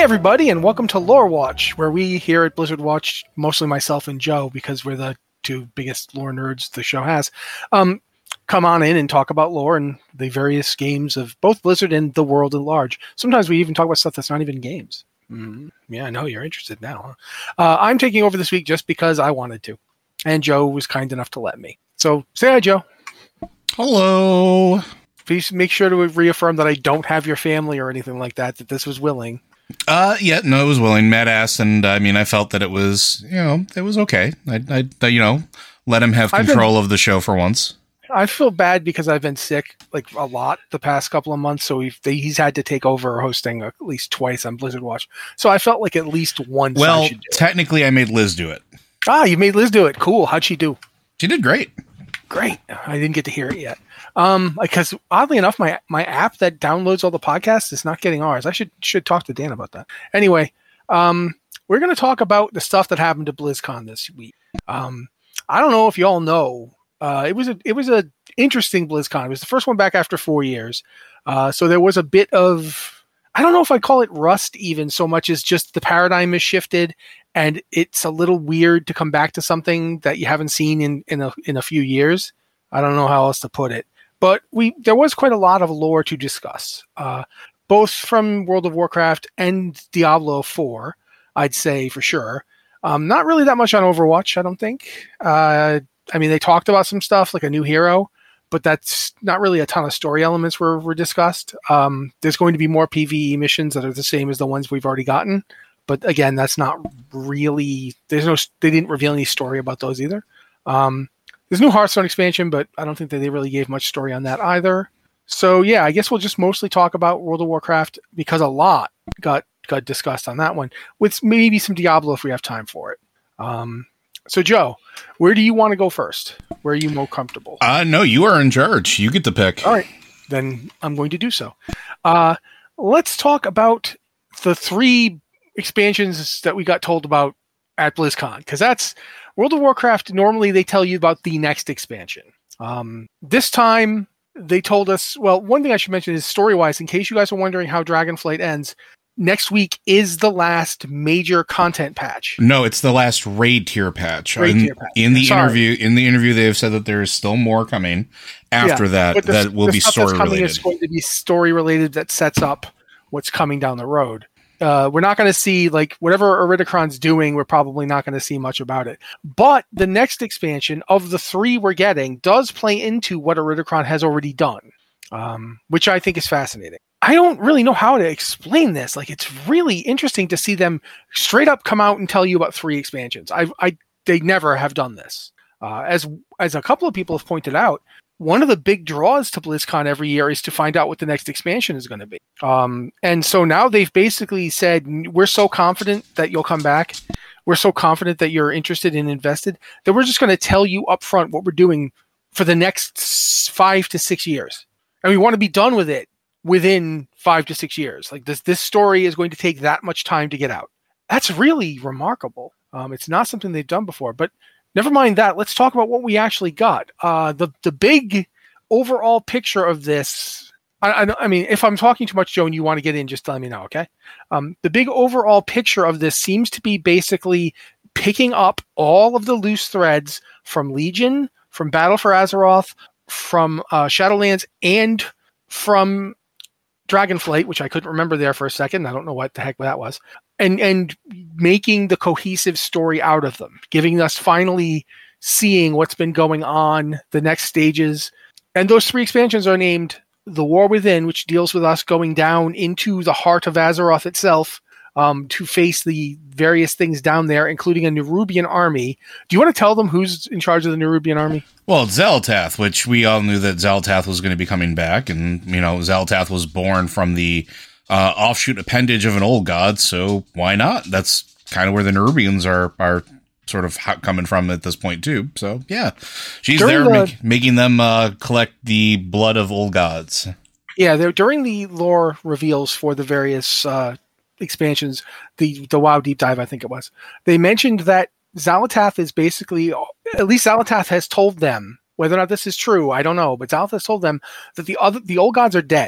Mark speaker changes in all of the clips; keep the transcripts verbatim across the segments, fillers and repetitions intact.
Speaker 1: everybody, and welcome to Lore Watch, where we here at Blizzard Watch, mostly myself and Joe, because we're the two biggest lore nerds the show has, um, come on in and talk about lore and the various games of both Blizzard and the world at large. Sometimes we even talk about stuff that's not even games. Mm-hmm. Yeah, I know you're interested now. Huh? Uh, I'm taking over this week just because I wanted to, and Joe was kind enough to let me. So say hi, Joe.
Speaker 2: Hello.
Speaker 1: Please make sure to reaffirm that I don't have your family or anything like that, that this was willing.
Speaker 2: Uh, yeah, no, it was willing. Matt asked, and I mean, I felt that it was, you know, it was okay. I, I you know, let him have control been, of the show for once.
Speaker 1: I feel bad because I've been sick, like, a lot the past couple of months, so we've, they, he's had to take over hosting at least twice on Blizzard Watch. So I felt like at least once
Speaker 2: well,
Speaker 1: I should do
Speaker 2: technically,
Speaker 1: it.
Speaker 2: I made Liz do it.
Speaker 1: Ah, you made Liz do it. Cool. How'd she do?
Speaker 2: She did great.
Speaker 1: Great. I didn't get to hear it yet. Um, because oddly enough, my, my app that downloads all the podcasts is not getting ours. I should should talk to Dan about that. Anyway, um, we're going to talk about the stuff that happened to BlizzCon this week. Um, I don't know if you all know. Uh, it was a it was a interesting BlizzCon. It was the first one back after four years. Uh, so there was a bit of, I don't know if I call it rust even so much as just the paradigm has shifted, and it's a little weird to come back to something that you haven't seen in in a in a few years. I don't know how else to put it. But we there was quite a lot of lore to discuss, uh, both from World of Warcraft and Diablo four, I'd say for sure. Um, not really that much on Overwatch, I don't think. Uh, I mean, they talked about some stuff like a new hero, but that's not really a ton of story elements were, were discussed. Um, there's going to be more PvE missions that are the same as the ones we've already gotten. But again, that's not really, there's no, they didn't reveal any story about those either. Um, There's no Hearthstone expansion, but I don't think that they really gave much story on that either. So yeah, I guess we'll just mostly talk about World of Warcraft because a lot got got discussed on that one, with maybe some Diablo if we have time for it. Um, so Joe, where do you want to go first? Where are you more comfortable?
Speaker 2: Uh, no, you are in charge. You get the pick.
Speaker 1: All right, then I'm going to do so. Uh, let's talk about the three expansions that we got told about at BlizzCon, because that's World of Warcraft. Normally they tell you about the next expansion. Um, this time they told us, well, one thing I should mention is story-wise, in case you guys are wondering how Dragonflight ends, next week is the last major content patch.
Speaker 2: No, it's the last raid tier patch.
Speaker 1: Raid
Speaker 2: in,
Speaker 1: tier patch.
Speaker 2: in the
Speaker 1: Sorry.
Speaker 2: interview, in the interview, they have said that there is still more coming after
Speaker 1: yeah,
Speaker 2: that.
Speaker 1: the,
Speaker 2: that will
Speaker 1: the
Speaker 2: be
Speaker 1: stuff
Speaker 2: story
Speaker 1: that's coming
Speaker 2: related.
Speaker 1: is going to be story related that sets up what's coming down the road. Uh, we're not going to see, like, whatever Iridicron's doing, we're probably not going to see much about it. But the next expansion of the three we're getting does play into what Iridicron has already done, um, which I think is fascinating. I don't really know how to explain this. Like, it's really interesting to see them straight up come out and tell you about three expansions. I, I, they never have done this. Uh, as as a couple of people have pointed out, one of the big draws to BlizzCon every year is to find out what the next expansion is going to be. Um, and so now they've basically said, we're so confident that you'll come back. We're so confident that you're interested and invested that we're just going to tell you up front what we're doing for the next five to six years. And we want to be done with it within five to six years. Like this, this story is going to take that much time to get out. That's really remarkable. Um, it's not something they've done before, but never mind that. Let's talk about what we actually got. Uh, the the big overall picture of this. I, I, I mean, if I'm talking too much, Joe, and you want to get in, just let me know, okay? Um, the big overall picture of this seems to be basically picking up all of the loose threads from Legion, from Battle for Azeroth, from uh, Shadowlands, and from Dragonflight, which I couldn't remember there for a second. I don't know what the heck that was. And and making the cohesive story out of them, giving us finally seeing what's been going on, the next stages. And those three expansions are named The War Within, which deals with us going down into the heart of Azeroth itself um, to face the various things down there, including a Nerubian army. Do you want to tell them who's in charge of the Nerubian army?
Speaker 2: Well, it's Xal'atath, which we all knew that Xal'atath was going to be coming back. And, you know, Xal'atath was born from the Uh, offshoot appendage of an old god, so why not? That's kind of where the Nerubians are are sort of coming from at this point too. So yeah, she's during there the, make, making them uh, collect the blood of old gods.
Speaker 1: Yeah, they're during the lore reveals for the various uh, expansions, the the WoW deep dive, I think it was. They mentioned that Xal'atath is basically, at least Xal'atath has told them, whether or not this is true, I don't know, but Xal'atath has told them that the other the old gods are dead.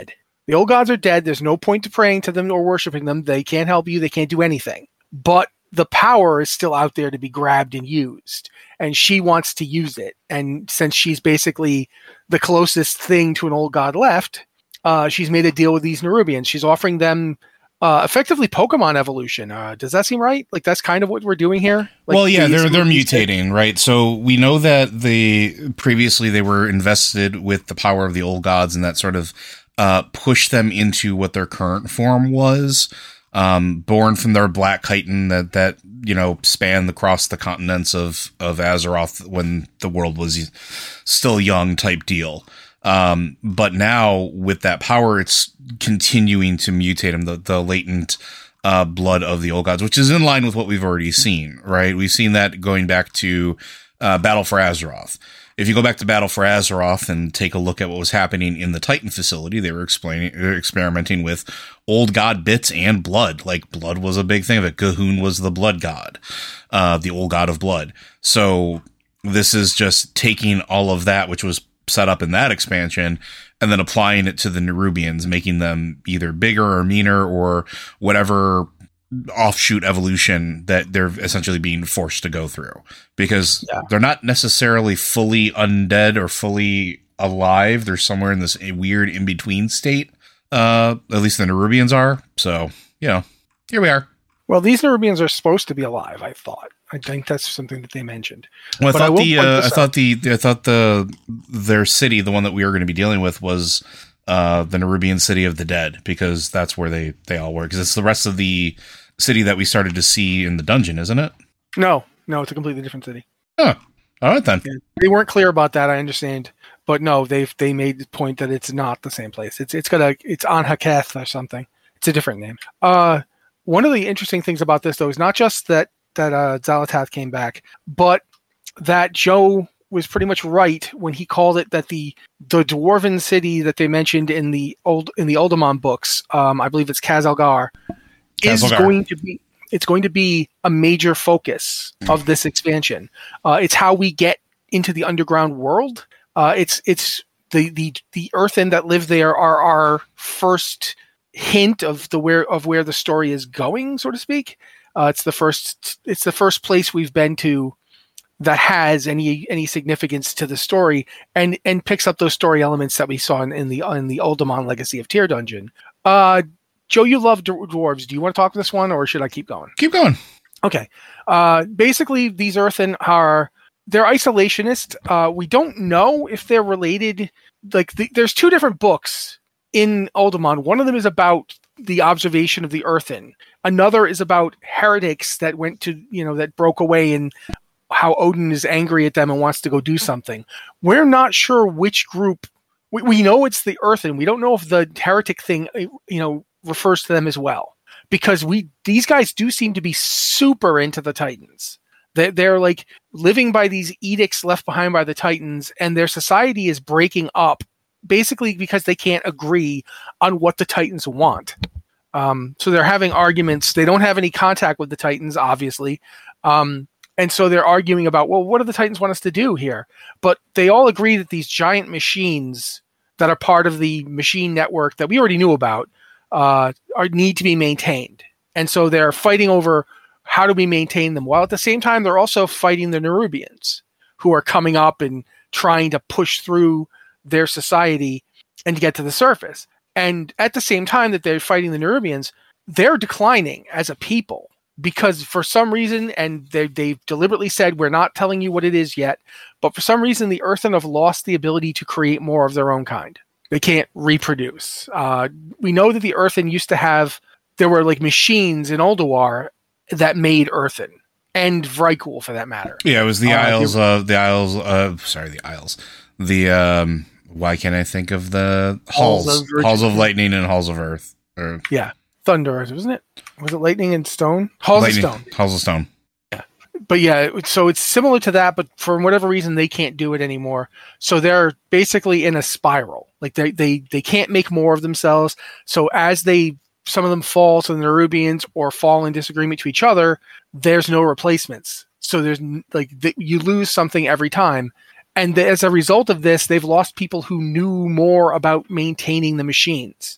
Speaker 1: The old gods are dead. There's no point to praying to them or worshiping them. They can't help you. They can't do anything. But the power is still out there to be grabbed and used. And she wants to use it. And since she's basically the closest thing to an old god left, uh, she's made a deal with these Nerubians. She's offering them uh, effectively Pokemon evolution. Uh, does that seem right? Like that's kind of what we're doing here? Like
Speaker 2: well, yeah, they're they're
Speaker 1: these-
Speaker 2: mutating, right? So we know that they previously they were invested with the power of the old gods, and that sort of uh, pushed them into what their current form was. Um, born from their black chitin that, that, you know, spanned across the continents of, of Azeroth when the world was still young type deal. Um, but now with that power, it's continuing to mutate them, the, the latent, uh, blood of the old gods, which is in line with what we've already seen, right? We've seen that going back to, uh, Battle for Azeroth. If you go back to Battle for Azeroth and take a look at what was happening in the Titan facility, they were explaining, experimenting with old god bits and blood. Like blood was a big thing of it. Gahun was the blood god, uh, the old god of blood. So this is just taking all of that, which was set up in that expansion, and then applying it to the Nerubians, making them either bigger or meaner or whatever offshoot evolution that they're essentially being forced to go through, because yeah. they're not necessarily fully undead or fully alive. They're somewhere in this weird in-between state. Uh, at least the Nerubians are. So, you know, here we are.
Speaker 1: Well, these Nerubians are supposed to be alive, I thought. I think that's something that they mentioned.
Speaker 2: Well, I but thought I the uh, I thought the I thought the their city, the one that we were going to be dealing with, was uh, the Nerubian city of the dead, because that's where they they all were. Because it's the rest of the city that we started to see in the dungeon, isn't it?
Speaker 1: No, no, it's a completely different city.
Speaker 2: Oh, all right then.
Speaker 1: Yeah, they weren't clear about that, I understand, but no, they've they made the point that it's not the same place. It's it's got a it's on Haketh or something. It's a different name. Uh, one of the interesting things about this, though, is not just that that uh, Xal'atath came back, but that Joe was pretty much right when he called it that the the dwarven city that they mentioned in the old in the Uldaman books, um, I believe it's Khazalgar, is going to be it's going to be a major focus of this expansion. Uh, it's how we get into the underground world. Uh, it's it's the the the earthen that live there are our first hint of the where of where the story is going, so to speak. Uh, it's the first it's the first place we've been to that has any any significance to the story, and and picks up those story elements that we saw in, in the in the Uldaman Legacy of Tyr dungeon. Uh, Joe, you love dwarves. Do you want to talk this one, or should I keep going?
Speaker 2: Keep going.
Speaker 1: Okay. Uh, basically, these earthen are they're isolationist. Uh, we don't know if they're related. Like, the, there's two different books in Uldaman. One of them is about the observation of the earthen. Another is about heretics that went to, you know, that broke away, and how Odin is angry at them and wants to go do something. We're not sure which group. We, we know it's the earthen. We don't know if the heretic thing, you know, refers to them as well, because we these guys do seem to be super into the Titans. They, they're like living by these edicts left behind by the Titans, and their society is breaking up basically because they can't agree on what the Titans want. Um, so they're having arguments. They don't have any contact with the Titans, obviously. Um, and so they're arguing about, well, what do the Titans want us to do here? But they all agree that these giant machines that are part of the machine network that we already knew about uh, are need to be maintained. And so they're fighting over how do we maintain them, while at the same time they're also fighting the Nerubians, who are coming up and trying to push through their society and to get to the surface. And at the same time that they're fighting the Nerubians, they're declining as a people, because for some reason, and they, they've deliberately said, we're not telling you what it is yet, but for some reason the earthen have lost the ability to create more of their own kind. They can't reproduce. Uh, we know that the earthen used to have, there were like machines in Ulduar that made earthen, and Vrykul for that matter.
Speaker 2: Yeah, it was the uh, Isles of, the Isles of, sorry, the Isles. The, um, why can't I think of the halls? Halls of, halls of lightning and halls of earth. Or,
Speaker 1: yeah, thunder, wasn't it? Was it lightning and stone? Halls lightning, of stone.
Speaker 2: Halls of stone.
Speaker 1: Yeah, but yeah, so it's similar to that, but for whatever reason they can't do it anymore. So they're basically in a spiral. Like they they they can't make more of themselves. So as they some of them fall to the Nerubians or fall in disagreement to each other, there's no replacements. So there's like the, you lose something every time. And as a result of this, they've lost people who knew more about maintaining the machines.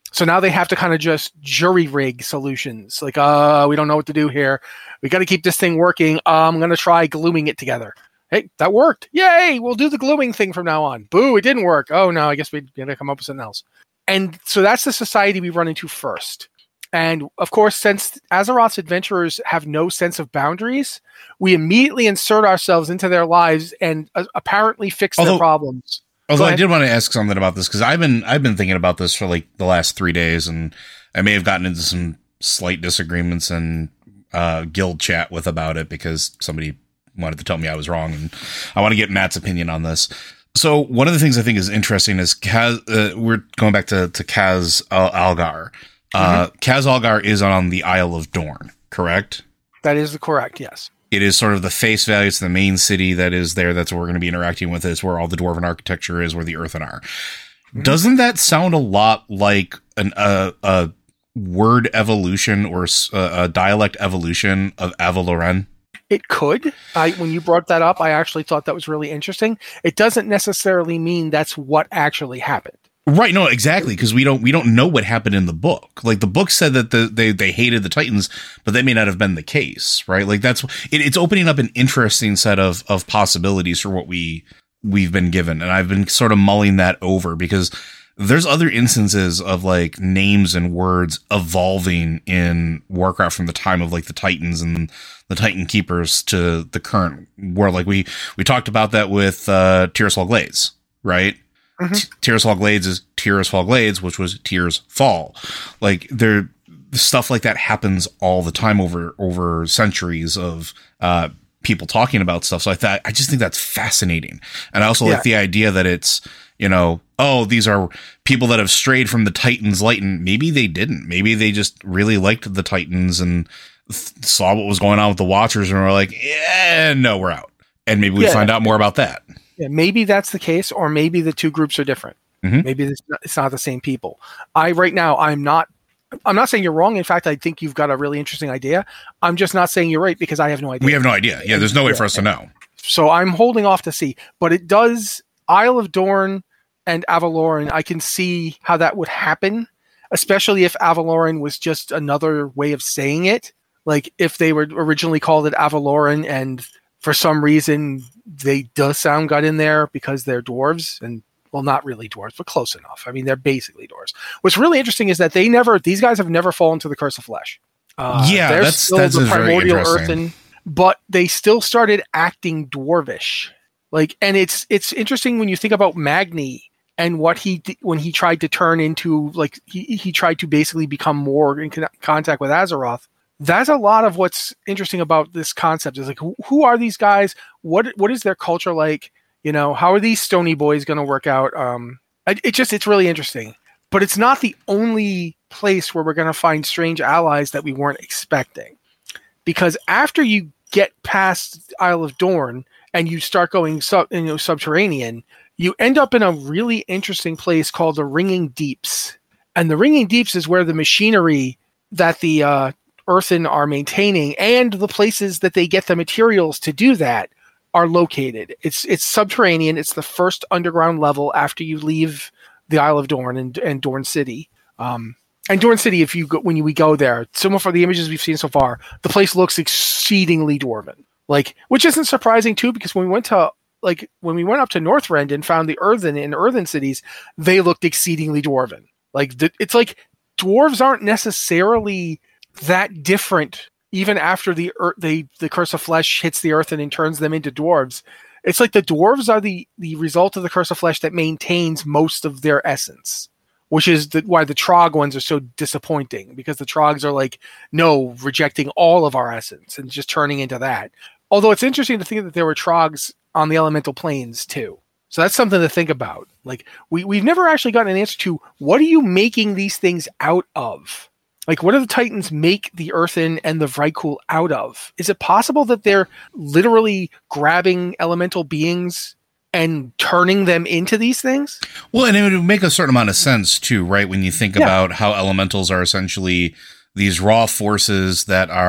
Speaker 1: So now they have to kind of just jury rig solutions. Like, uh, we don't know what to do here. We got to keep this thing working. Uh, I'm going to try gluing it together. Hey, that worked. Yay, we'll do the gluing thing from now on. Boo, it didn't work. Oh, no, I guess we got to come up with something else. And so that's the society we run into first. And, of course, since Azeroth's adventurers have no sense of boundaries, we immediately insert ourselves into their lives and uh, apparently fix Although- their problems.
Speaker 2: Although I did want to ask something about this because I've been I've been thinking about this for like the last three days, and I may have gotten into some slight disagreements and uh, guild chat with about it because somebody wanted to tell me I was wrong, and I want to get Matt's opinion on this. So one of the things I think is interesting is Kaz, uh, we're going back to to Kaz Al- Algar. Uh, mm-hmm. Kaz Algar is on the Isle of Dorn, correct?
Speaker 1: That is correct. Yes. It
Speaker 2: is sort of the face value. It's the main city that is there. That's what we're going to be interacting with. It's where all the Dwarven architecture is, where the Earthen are. Mm-hmm. Doesn't that sound a lot like an uh, a word evolution or a, a dialect evolution of Avaloren?
Speaker 1: It could. I, when you brought that up, I actually thought that was really interesting. It doesn't necessarily mean that's what actually happened.
Speaker 2: Right, no, exactly, because we don't we don't know what happened in the book. Like the book said that the, they they hated the Titans, but that may not have been the case, right? Like that's it, it's opening up an interesting set of of possibilities for what we we've been given, and I've been sort of mulling that over because there's other instances of like names and words evolving in Warcraft from the time of like the Titans and the Titan Keepers to the current world. Like we we talked about that with uh, Tirisfal Glades, right? Mm-hmm. T- Tirisfal Glades is Tirisfal Glades, which was Tears Fall. Like there, stuff like that happens all the time over over centuries of uh, people talking about stuff. So I thought I just think that's fascinating, and I also yeah. like the idea that it's you know oh these are people that have strayed from the Titans light, and maybe they didn't. Maybe they just really liked the Titans and th- saw what was going on with the Watchers, and were like, yeah, no, we're out. And maybe we yeah. find out more about that.
Speaker 1: Yeah, maybe that's the case, or maybe the two groups are different. Mm-hmm. Maybe it's not, it's not the same people. I right now, I'm not. I'm not saying you're wrong. In fact, I think you've got a really interesting idea. I'm just not saying you're right because I have no idea.
Speaker 2: We have no idea. Yeah, there's no way for us to know.
Speaker 1: So I'm holding off to see. But it does. Isle of Dorn and Avaloren, I can see how that would happen, especially if Avaloren was just another way of saying it. Like if they were originally called it Avaloren and for some reason they does sound got in there because they're dwarves and well, not really dwarves, but close enough. I mean, they're basically dwarves. What's really interesting is that they never, these guys have never fallen to the curse of flesh.
Speaker 2: Uh, yeah, they're that's, still that's the primordial earthen,
Speaker 1: but they still started acting dwarvish. Like, and it's, it's interesting when you think about Magni and what he, when he tried to turn into, like, he, he tried to basically become more in con- contact with Azeroth. That's a lot of what's interesting about this concept is like, who, who are these guys? What what is their culture like? You know, how are these stony boys going to work out? Um, it, it just, it's really interesting. But it's not the only place where we're going to find strange allies that we weren't expecting. Because after you get past Isle of Dorn and you start going sub, you know, subterranean, you end up in a really interesting place called the Ringing Deeps. And the Ringing Deeps is where the machinery that the uh, Earthen are maintaining and the places that they get the materials to do that are located. It's it's subterranean. It's the first underground level after you leave the Isle of Dorn and, and Dorn City. Um, and Dorn City, if you go, when you, we go there, some of the images we've seen so far, the place looks exceedingly dwarven. Like, which isn't surprising too, because when we went to like when we went up to Northrend and found the Earthen in Earthen cities, they looked exceedingly dwarven. Like the, it's like dwarves aren't necessarily that different even after the er- the the curse of flesh hits the earth and turns them into dwarves. It's like the dwarves are the the result of the curse of flesh that maintains most of their essence, which is the, why the Trog ones are so disappointing, because the Trogs are like, no, rejecting all of our essence and just turning into that. Although it's interesting to think that there were Trogs on the elemental planes too. So that's something to think about. Like we, we've never actually gotten an answer to what are you making these things out of? Like, what do the Titans make the Earthen and the Vrykul out of? Is it possible that they're literally grabbing elemental beings and turning them into these things?
Speaker 2: Well, and it would make a certain amount of sense, too, right? When you think yeah. about how elementals are essentially these raw forces that are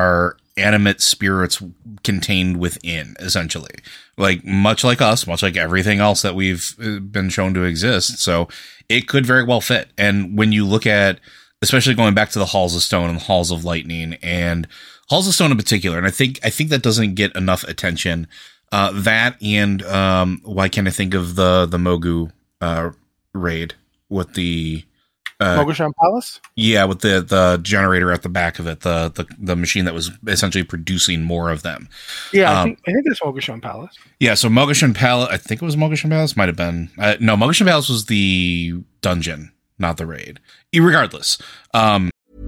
Speaker 2: animate spirits contained within, essentially. Like, much like us, much like everything else that we've been shown to exist. So it could very well fit. And when you look at, especially going back to the Halls of Stone and the Halls of Lightning and Halls of Stone in particular, and I think I think that doesn't get enough attention. Uh, that and um, why can't I think of the the Mogu uh, raid with the uh,
Speaker 1: Mogushan Palace?
Speaker 2: Yeah, with the the generator at the back of it, the the the machine that was essentially producing more of them.
Speaker 1: Yeah, I
Speaker 2: um,
Speaker 1: think I think it's Mogushan Palace.
Speaker 2: Yeah, so Mogushan Palace, I think it was Mogushan Palace, might have been. Uh, no, Mogushan Palace was the dungeon, not the raid. Regardless. Um,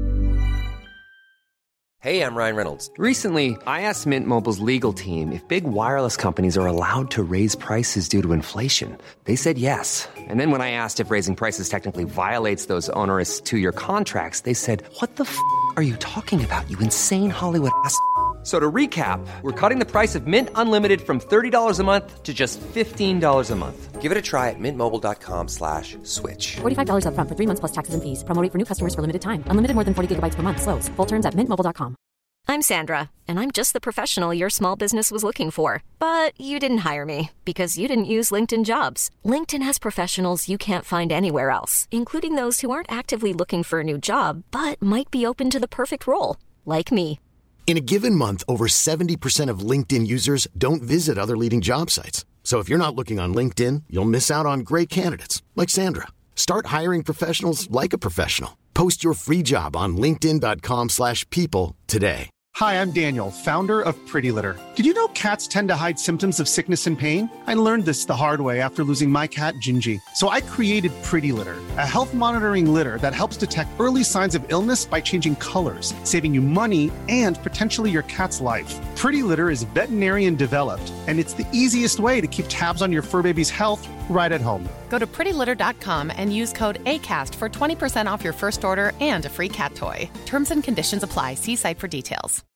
Speaker 3: Hey, I'm Ryan Reynolds. Recently, I asked Mint Mobile's legal team if big wireless companies are allowed to raise prices due to inflation. They said yes. And then when I asked if raising prices technically violates those onerous two-year contracts, they said, what the f*** are you talking about, you insane Hollywood ass f- So to recap, we're cutting the price of Mint Unlimited from thirty dollars a month to just fifteen dollars a month. Give it a try at mintmobile.com slash switch.
Speaker 4: forty-five dollars up front for three months plus taxes and fees. Promo rate for new customers for limited time. Unlimited more than forty gigabytes per month. Slows full terms at mint mobile dot com.
Speaker 5: I'm Sandra, and I'm just the professional your small business was looking for. But you didn't hire me because you didn't use LinkedIn Jobs. LinkedIn has professionals you can't find anywhere else, including those who aren't actively looking for a new job, but might be open to the perfect role, like me.
Speaker 6: In a given month, over seventy percent of LinkedIn users don't visit other leading job sites. So if you're not looking on LinkedIn, you'll miss out on great candidates like Sandra. Start hiring professionals like a professional. Post your free job on linkedin.com slash people today.
Speaker 7: Hi, I'm Daniel, founder of Pretty Litter. Did you know cats tend to hide symptoms of sickness and pain? I learned this the hard way after losing my cat, Gingy. So I created Pretty Litter, a health monitoring litter that helps detect early signs of illness by changing colors, saving you money and potentially your cat's life. Pretty Litter is veterinarian developed, and it's the easiest way to keep tabs on your fur baby's health right at home.
Speaker 8: Go to pretty litter dot com and use code ACAST for twenty percent off your first order and a free cat toy. Terms and conditions apply. See site for details.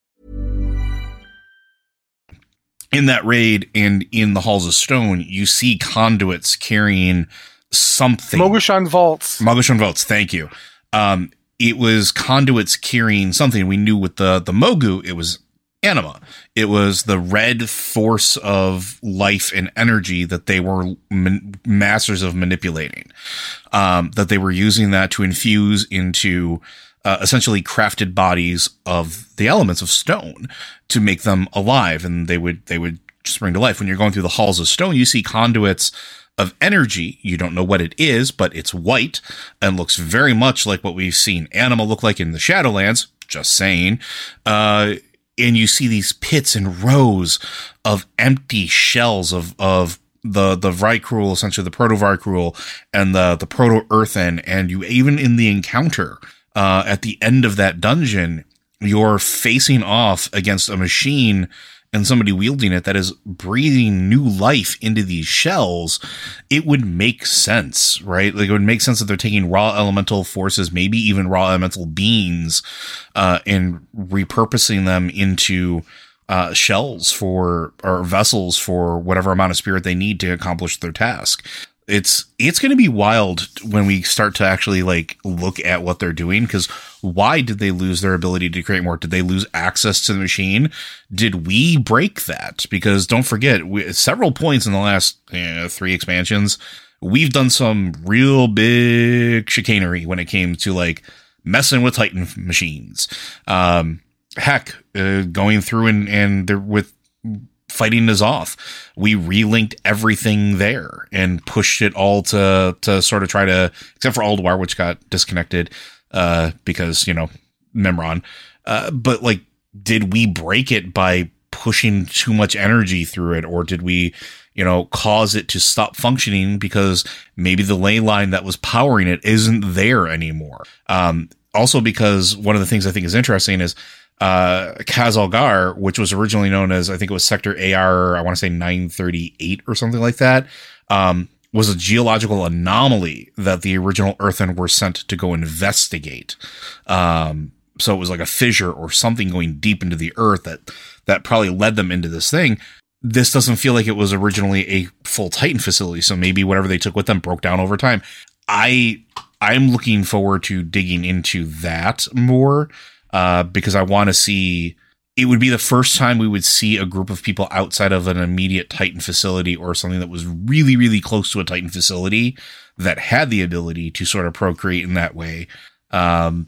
Speaker 2: in that raid and in the Halls of Stone, you see conduits carrying something.
Speaker 1: Mogushan Vaults.
Speaker 2: Mogushan Vaults, thank you. Um, it was conduits carrying something. We knew with the, the Mogu, it was anima. It was the red force of life and energy that they were man- masters of manipulating. Um, that they were using that to infuse into uh, essentially crafted bodies of the elements of stone to make them alive, and they would they would spring to life. When you're going through the Halls of Stone, you see conduits of energy. You don't know what it is, but it's white and looks very much like what we've seen anima look like in the Shadowlands. Just saying. Uh, and you see these pits and rows of empty shells of, of the, the Vrykul, essentially the Proto-Vrykul and the, the Proto-Earthen. And you, even in the encounter, uh, at the end of that dungeon, you're facing off against a machine and somebody wielding it that is breathing new life into these shells. It would make sense, right? Like, it would make sense that they're taking raw elemental forces, maybe even raw elemental beings, uh, and repurposing them into, uh, shells for, or vessels for whatever amount of spirit they need to accomplish their task. It's, it's going to be wild when we start to actually like look at what they're doing. Cause why did they lose their ability to create more? Did they lose access to the machine? Did we break that? Because don't forget, we, several points in the last you know, three expansions, we've done some real big chicanery when it came to like messing with Titan machines. Um, heck, uh, going through and, and there with, fighting N'Zoth, we relinked everything there and pushed it all to to sort of try to, except for Ulduar, which got disconnected uh, because, you know, Memron. Uh, but, like, did we break it by pushing too much energy through it, or did we, you know, cause it to stop functioning because maybe the ley line that was powering it isn't there anymore? Um, also, because one of the things I think is interesting is Uh, Khaz-Algar, which was originally known as, I think it was Sector A R, I want to say nine thirty-eight or something like that, um, was a geological anomaly that the original Earthen were sent to go investigate. Um, so it was like a fissure or something going deep into the earth that, that probably led them into this thing. This doesn't feel like it was originally a full Titan facility, so maybe whatever they took with them broke down over time. I, I'm looking forward to digging into that more. Uh, because I want to see it would be the first time we would see a group of people outside of an immediate Titan facility or something that was really, really close to a Titan facility that had the ability to sort of procreate in that way. Um,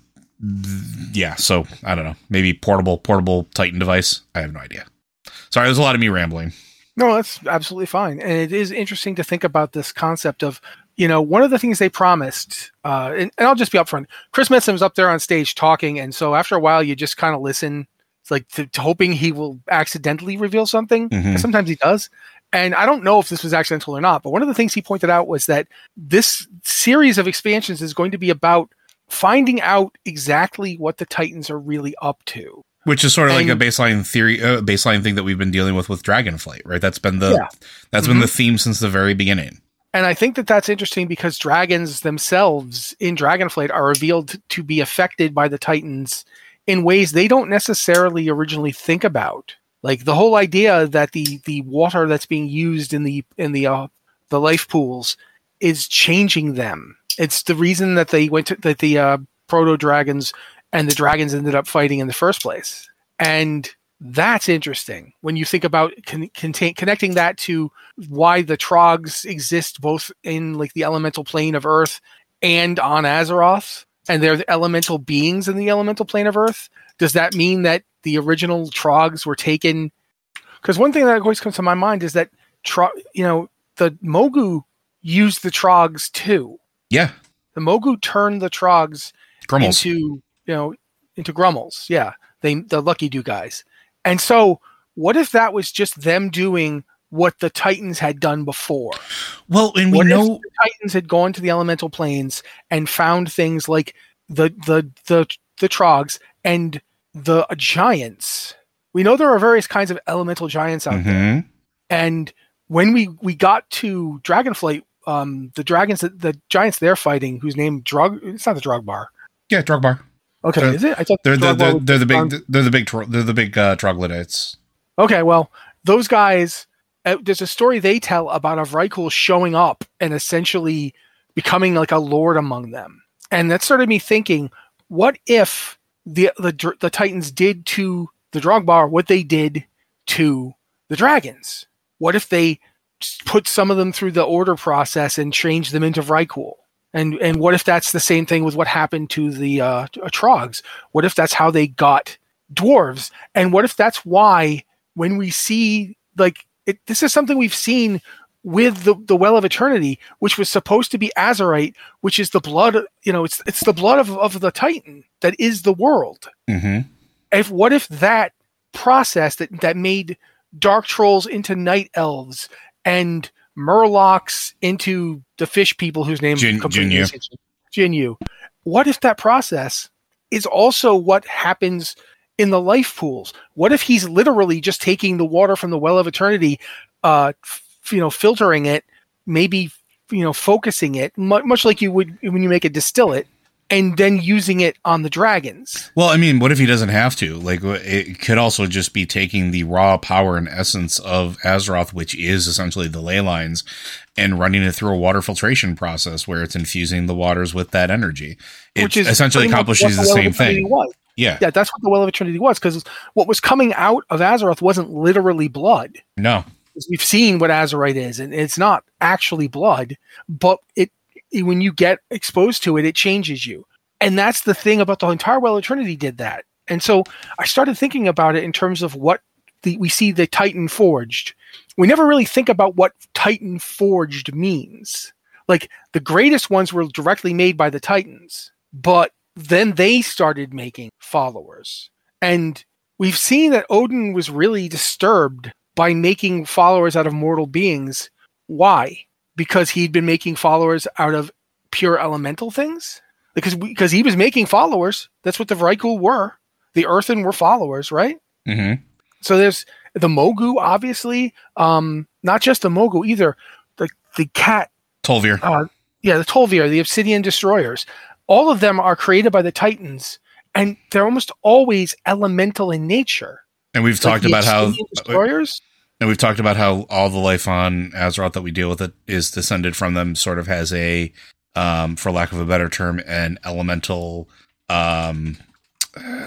Speaker 2: yeah, so I don't know. Maybe portable, portable Titan device. I have no idea. Sorry, there's a lot of me rambling.
Speaker 1: No, that's absolutely fine. And it is interesting to think about this concept of, you know, one of the things they promised, uh, and, and I'll just be upfront, Chris Metzen was up there on stage talking, and so after a while you just kind of listen, it's like to, to hoping he will accidentally reveal something.
Speaker 2: Mm-hmm.
Speaker 1: Sometimes he does. And I don't know if this was accidental or not, but one of the things he pointed out was that this series of expansions is going to be about finding out exactly what the Titans are really up to.
Speaker 2: Which is sort of
Speaker 1: and,
Speaker 2: like a baseline theory, uh, baseline thing that we've been dealing with with Dragonflight, right? That's been the,
Speaker 1: yeah.
Speaker 2: that's
Speaker 1: mm-hmm.
Speaker 2: been the theme since the very beginning.
Speaker 1: And I think that that's interesting because dragons themselves in Dragonflight are revealed to be affected by the Titans in ways they don't necessarily originally think about. Like the whole idea that the, the water that's being used in the in the uh, the life pools is changing them. It's the reason that they went to that the uh, proto dragons and the dragons ended up fighting in the first place. And that's interesting when you think about con- contain- connecting that to why the Trogs exist both in like the elemental plane of Earth and on Azeroth, and they're the elemental beings in the elemental plane of Earth. Does that mean that the original Trogs were taken? Because one thing that always comes to my mind is that Tro- you know the Mogu used the Trogs too.
Speaker 2: Yeah,
Speaker 1: the Mogu turned the Trogs
Speaker 2: Grummels.
Speaker 1: into you know into Grummels. Yeah, they the Lucky Do guys. And so, what if that was just them doing what the Titans had done before?
Speaker 2: Well, and we
Speaker 1: what
Speaker 2: know
Speaker 1: if the Titans had gone to the elemental planes and found things like the the the the Trogs and the giants. We know there are various kinds of elemental giants out
Speaker 2: mm-hmm.
Speaker 1: there, and when we we got to Dragonflight, um, the dragons, that the giants they're fighting, whose name Drug, it's not the Drogbar.
Speaker 2: Yeah, Drogbar.
Speaker 1: Okay,
Speaker 2: they're,
Speaker 1: is it? I thought
Speaker 2: they're
Speaker 1: the
Speaker 2: they're, they're, they're the big
Speaker 1: on...
Speaker 2: they're the big they're the big uh, troglodytes.
Speaker 1: Okay, well, those guys. Uh, there's a story they tell about a Vrykul showing up and essentially becoming like a lord among them, and that started me thinking: what if the the the Titans did to the Drogbar what they did to the dragons? What if they put some of them through the order process and changed them into Vrykul? And and what if that's the same thing with what happened to the uh, Trogs? What if that's how they got dwarves? And what if that's why when we see, like, it, this is something we've seen with the, the Well of Eternity, which was supposed to be Azerite, which is the blood, you know, it's it's the blood of, of the Titan that is the world.
Speaker 2: Mm-hmm.
Speaker 1: If what if that process that, that made Dark Trolls into Night Elves and Murlocs into the fish people whose name
Speaker 2: Jin, Jinyu.
Speaker 1: Jinyu. What if that process is also what happens in the life pools? What if he's literally just taking the water from the Well of Eternity, uh, f- you know, filtering it, maybe, you know, focusing it, mu- much like you would when you make a distillate, and then using it on the dragons?
Speaker 2: Well, I mean, what if he doesn't have to? Like, it could also just be taking the raw power and essence of Azeroth, which is essentially the ley lines, and running it through a water filtration process where it's infusing the waters with that energy. It
Speaker 1: Which is
Speaker 2: essentially accomplishes the, the same thing.
Speaker 1: Was.
Speaker 2: Yeah.
Speaker 1: Yeah, that's what the Well of Eternity was, because what was coming out of Azeroth wasn't literally blood.
Speaker 2: No.
Speaker 1: We've seen what Azerite is, and it's not actually blood, but it when you get exposed to it, it changes you. And that's the thing about the entire Well of Eternity did that. And so I started thinking about it in terms of what the, we see the Titan forged. We never really think about what Titan forged means. Like, the greatest ones were directly made by the Titans, but then they started making followers. And we've seen that Odin was really disturbed by making followers out of mortal beings. Why? Because he'd been making followers out of pure elemental things? Because because he was making followers. That's what the Vrykul were. The Earthen were followers, right?
Speaker 2: Mm-hmm.
Speaker 1: So there's the Mogu, obviously. Um, not just the Mogu either. The the cat.
Speaker 2: Tolvir.
Speaker 1: Uh, yeah, the Tolvir, the Obsidian Destroyers. All of them are created by the Titans, and they're almost always elemental in nature.
Speaker 2: And we've like talked about how
Speaker 1: Destroyers.
Speaker 2: And we've talked about how all the life on Azeroth that we deal with it is descended from them, sort of has a, um, for lack of a better term, an elemental, um, uh,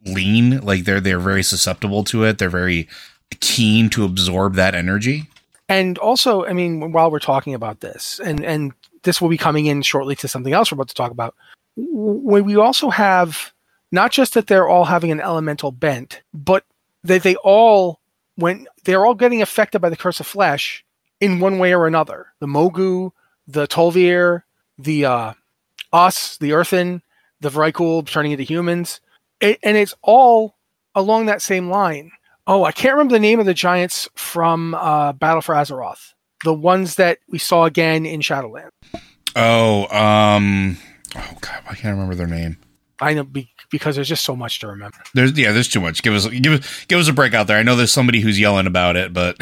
Speaker 2: lean. Like they're they're very susceptible to it. They're very keen to absorb that energy.
Speaker 1: And also, I mean, while we're talking about this, and, and this will be coming in shortly to something else we're about to talk about, when we also have not just that they're all having an elemental bent, but that they all, when they're all getting affected by the curse of flesh in one way or another. The Mogu, the Tolvir, the uh, us, the Earthen, the Vrykul turning into humans. It, and it's all along that same line. Oh, I can't remember the name of the giants from uh, Battle for Azeroth. The ones that we saw again in Shadowlands.
Speaker 2: Oh, um, oh God, I can't remember their name.
Speaker 1: I know be, because there's just so much to remember.
Speaker 2: There's yeah, there's too much. Give us give us give us a break out there. I know there's somebody who's yelling about it, but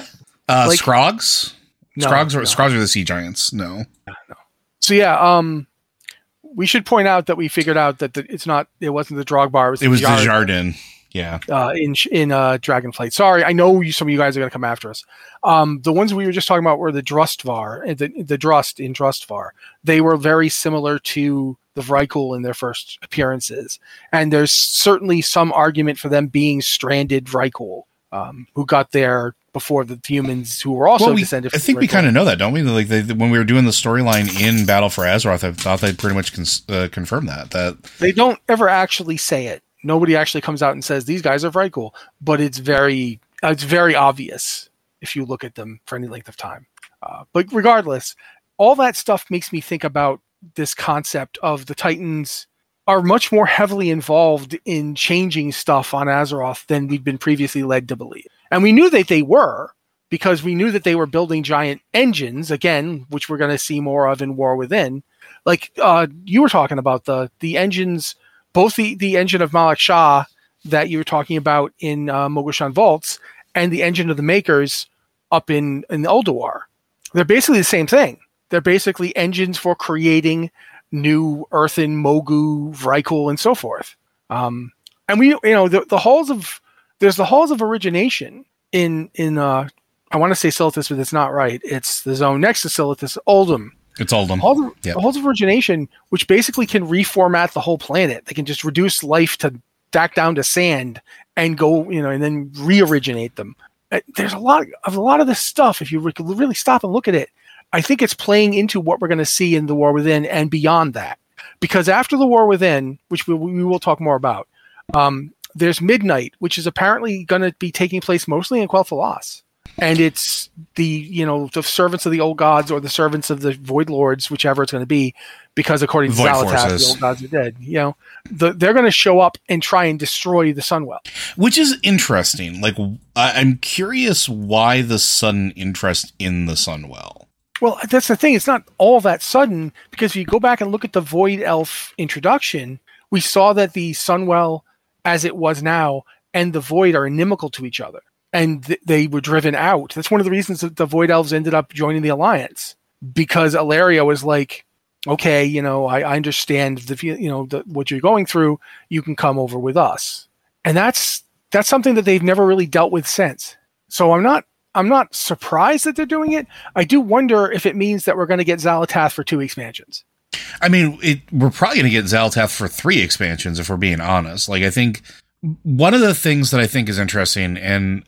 Speaker 2: uh, like, Scrogs,
Speaker 1: no,
Speaker 2: Scrogs,
Speaker 1: no.
Speaker 2: are, Scrogs are the sea giants. No,
Speaker 1: no. So yeah, um, we should point out that we figured out that the, it's not. It wasn't the Drogbar. It was,
Speaker 2: it was
Speaker 1: the
Speaker 2: the Jardin. Yeah.
Speaker 1: Uh, in in uh, Dragonflight. Sorry, I know you, some of you guys are going to come after us. Um, the ones we were just talking about were the Drustvar, the the Drust in Drustvar. They were very similar to the Vrykul in their first appearances, and there's certainly some argument for them being stranded Vrykul, um, who got there before the humans who were also
Speaker 2: well, we,
Speaker 1: descended.
Speaker 2: I think we kind of know that, don't we? Like they, when we were doing the storyline in Battle for Azeroth, I thought they'd pretty much cons- uh, confirm that. That
Speaker 1: they don't ever actually say it. Nobody actually comes out and says these guys are Vrykul, but it's very uh, it's very obvious if you look at them for any length of time. Uh, but regardless, all that stuff makes me think about this concept of the Titans are much more heavily involved in changing stuff on Azeroth than we've been previously led to believe. And we knew that they were, because we knew that they were building giant engines, again, which we're going to see more of in War Within. Like uh, you were talking about the the engines. Both the, the engine of Malak Shah that you were talking about in uh, Mogoshan Vaults and the engine of the Makers up in, in Ulduar. They're basically the same thing. They're basically engines for creating new Earthen, Mogu, Vrykul, and so forth. Um, and we, you know, the, the halls of, there's the halls of origination in, in uh, I want to say Silithus, but it's not right. It's the zone next to Silithus, Uldum.
Speaker 2: It's Uldum.
Speaker 1: Halls of,
Speaker 2: yep.
Speaker 1: The halls of origination, which basically can reformat the whole planet. They can just reduce life to back down to sand and go, you know, and then re-originate them. There's a lot of a lot of this stuff. If you really stop and look at it, I think it's playing into what we're going to see in the War Within and beyond that. Because after the War Within, which we, we will talk more about, um, there's Midnight, which is apparently going to be taking place mostly in Quel'Thalas. And it's the, you know, the servants of the old gods or the servants of the Void Lords, whichever it's going to be, because according to
Speaker 2: Void
Speaker 1: Xal'atath,
Speaker 2: forces.
Speaker 1: the old gods are dead. You know, the, they're going to show up and try and destroy the Sunwell.
Speaker 2: Which is interesting. Like, I, I'm curious why the sudden interest in the Sunwell.
Speaker 1: Well, that's the thing. It's not all that sudden, because if you go back and look at the Void Elf introduction, we saw that the Sunwell, as it was now, and the Void are inimical to each other. And th- they were driven out. That's one of the reasons that the Void Elves ended up joining the Alliance, because Alaria was like, okay, you know, I, I understand the, you know, the, what you're going through. You can come over with us. And that's, that's something that they've never really dealt with since. So I'm not, I'm not surprised that they're doing it. I do wonder if it means that we're going to get Xal'atath for two expansions.
Speaker 2: I mean, it, we're probably going to get Xal'atath for three expansions, if we're being honest. Like, I think one of the things that I think is interesting, and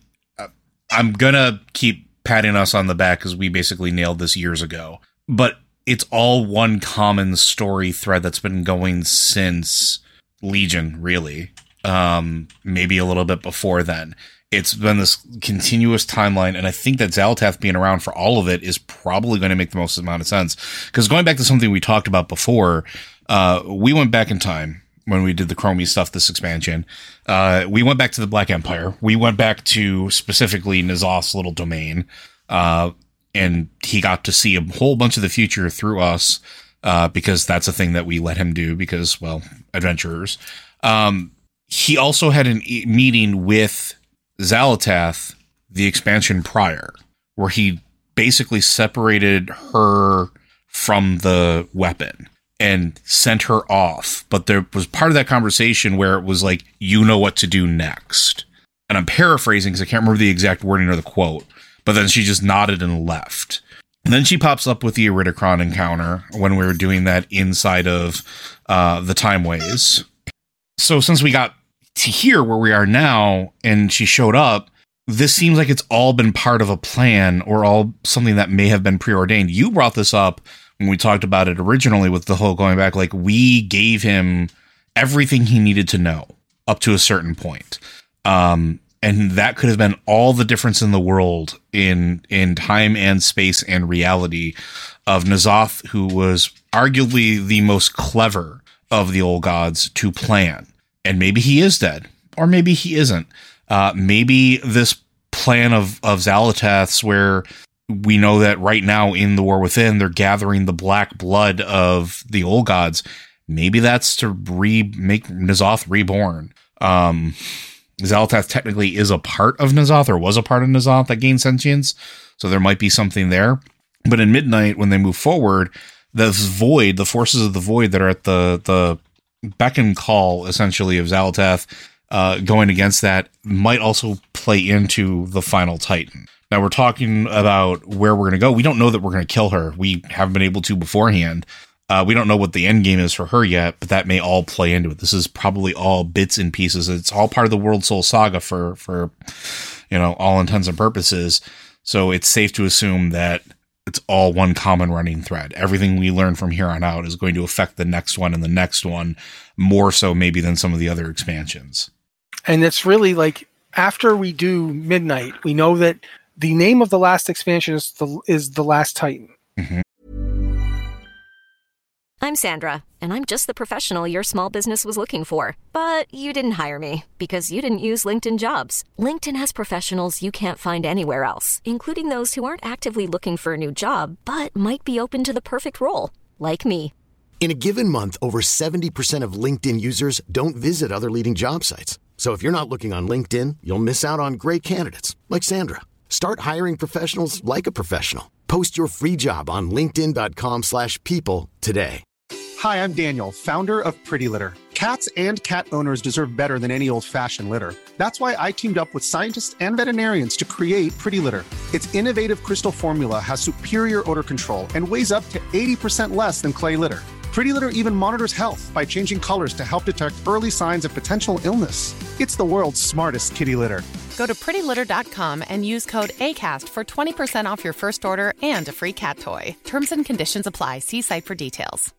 Speaker 2: I'm going to keep patting us on the back because we basically nailed this years ago, but it's all one common story thread that's been going since Legion, really. Um, maybe a little bit before then. It's been this continuous timeline, and I think that Xal'atath being around for all of it is probably going to make the most amount of sense. Because going back to something we talked about before, uh, we went back in time when we did the Chromie stuff, this expansion. Uh, we went back to the Black Empire. We went back to specifically N'Zoth's little domain, uh, and he got to see a whole bunch of the future through us, uh, because that's a thing that we let him do because, well, adventurers. Um, he also had a e- meeting with Xal'atath, the expansion prior, where he basically separated her from the weapon and sent her off. But there was part of that conversation where it was like, you know what to do next. And I'm paraphrasing because I can't remember the exact wording or the quote, but then she just nodded and left. And then she pops up with the Iridikron encounter when we were doing that inside of uh, the Timeways. So since we got to here where we are now, and she showed up, this seems like it's all been part of a plan or all something that may have been preordained. You brought this up when we talked about it originally with the whole going back, like we gave him everything he needed to know up to a certain point. Um, and that could have been all the difference in the world in, in time and space and reality of N'Zoth, who was arguably the most clever of the old gods to plan. And maybe he is dead, or maybe he isn't. Uh, maybe this plan of, of Xal'atath's, where we know that right now in the War Within, they're gathering the black blood of the old gods. Maybe that's to re make N'Zoth reborn. Um, Xal'atath technically is a part of N'Zoth, or was a part of N'Zoth that gained sentience. So there might be something there. But in Midnight, when they move forward, this void, the forces of the void that are at the, the beck and call, essentially, of Xal'atath, uh, going against that might also play into the final Titan. Now, we're talking about where we're going to go. We don't know that we're going to kill her. We haven't been able to beforehand. Uh, we don't know what the end game is for her yet, but that may all play into it. This is probably all bits and pieces. It's all part of the World Soul Saga for, for, you know, all intents and purposes. So it's safe to assume that it's all one common running thread. Everything we learn from here on out is going to affect the next one and the next one, more so maybe than some of the other expansions.
Speaker 1: And it's really like, after we do Midnight, we know that the name of the last expansion is the, is the Last Titan.
Speaker 2: Mm-hmm.
Speaker 5: I'm Sandra, and I'm just the professional your small business was looking for. But you didn't hire me because you didn't use LinkedIn Jobs. LinkedIn has professionals you can't find anywhere else, including those who aren't actively looking for a new job, but might be open to the perfect role, like me.
Speaker 6: In a given month, over seventy percent of LinkedIn users don't visit other leading job sites. So if you're not looking on LinkedIn, you'll miss out on great candidates like Sandra. Start hiring professionals like a professional. Post your free job on linkedin dot com slash people today.
Speaker 7: Hi, I'm Daniel, founder of Pretty Litter. Cats and cat owners deserve better than any old-fashioned litter. That's why I teamed up with scientists and veterinarians to create Pretty Litter. Its innovative crystal formula has superior odor control and weighs up to eighty percent less than clay litter. Pretty Litter even monitors health by changing colors to help detect early signs of potential illness. It's the world's smartest kitty litter.
Speaker 8: Go to pretty litter dot com and use code ACAST for twenty percent off your first order and a free cat toy. Terms and conditions apply. See site for details.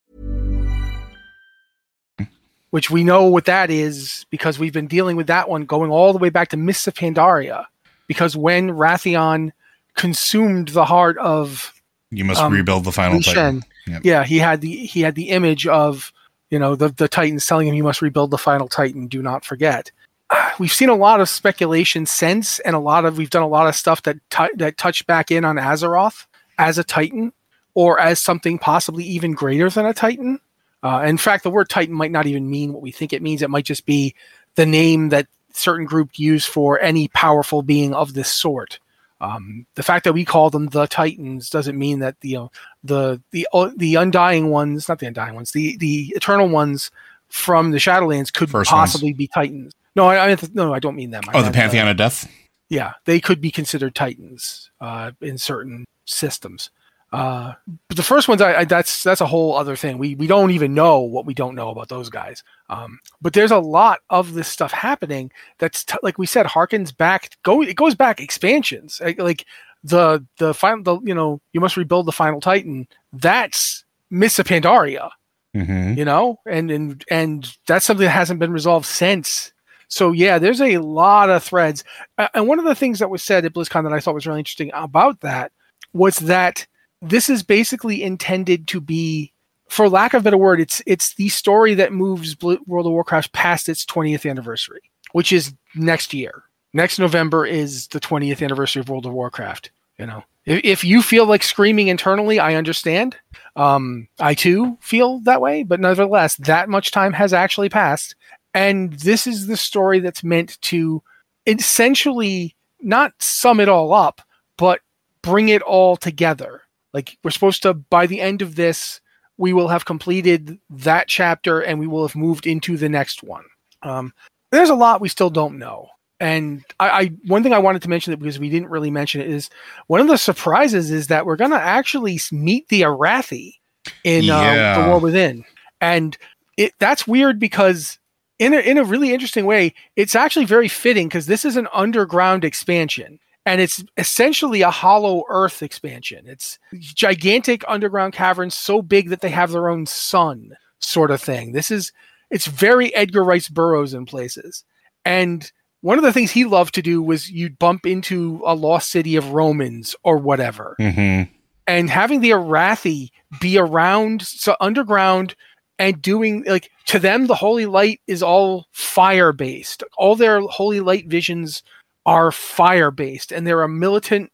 Speaker 1: Which we know what that is because we've been dealing with that one going all the way back to Mists of Pandaria. Because when Wrathion consumed the heart of
Speaker 2: You must
Speaker 1: um,
Speaker 2: rebuild the final
Speaker 1: Li Shen,
Speaker 2: Titan. Yep.
Speaker 1: Yeah, he had the he had the image of, you know, the the Titans telling him you must rebuild the final Titan. Do not forget. We've seen a lot of speculation since, and a lot of we've done a lot of stuff that t- that touched back in on Azeroth as a Titan, or as something possibly even greater than a Titan. Uh, in fact, the word Titan might not even mean what we think it means. It might just be the name that certain group use for any powerful being of this sort. Um, the fact that we call them the Titans doesn't mean that the, you know, the the uh, the undying ones, not the undying ones, the the eternal ones from the Shadowlands could First possibly ones. be Titans. No, I, I no, I don't mean them. I
Speaker 2: oh,
Speaker 1: meant,
Speaker 2: the Pantheon
Speaker 1: uh,
Speaker 2: of Death.
Speaker 1: Yeah, they could be considered Titans uh, in certain systems. Uh, but the first ones, I, I, that's that's a whole other thing. We we don't even know what we don't know about those guys. Um, but there's a lot of this stuff happening that's t- like we said, harkens back. Go it goes back expansions like, like the the final. The, you know, you must rebuild the final Titan. That's Mists of Pandaria.
Speaker 2: Mm-hmm.
Speaker 1: You know, and and and that's something that hasn't been resolved since. So yeah, there's a lot of threads. Uh, and one of the things that was said at BlizzCon that I thought was really interesting about that was that this is basically intended to be, for lack of a better word, it's it's the story that moves World of Warcraft past its twentieth anniversary, which is next year. Next November is the twentieth anniversary of World of Warcraft. You know, if, if you feel like screaming internally, I understand. Um, I too feel that way, but nevertheless, that much time has actually passed, and this is the story that's meant to essentially not sum it all up, but bring it all together. Like, we're supposed to, by the end of this, we will have completed that chapter and we will have moved into the next one. Um, there's a lot we still don't know. And I, I one thing I wanted to mention, that because we didn't really mention it, is one of the surprises is that we're going to actually meet the Arathi in yeah. uh, The War Within. And it that's weird because in a, in a really interesting way, it's actually very fitting because this is an underground expansion. And it's essentially a hollow earth expansion. It's gigantic underground caverns so big that they have their own sun sort of thing. This is, it's very Edgar Rice Burroughs in places. And one of the things he loved to do was you'd bump into a lost city of Romans or whatever.
Speaker 2: Mm-hmm.
Speaker 1: And having the Arathi be around, so underground, and doing, like, to them, the Holy Light is all fire-based. All their Holy Light visions are fire-based, and they're a militant,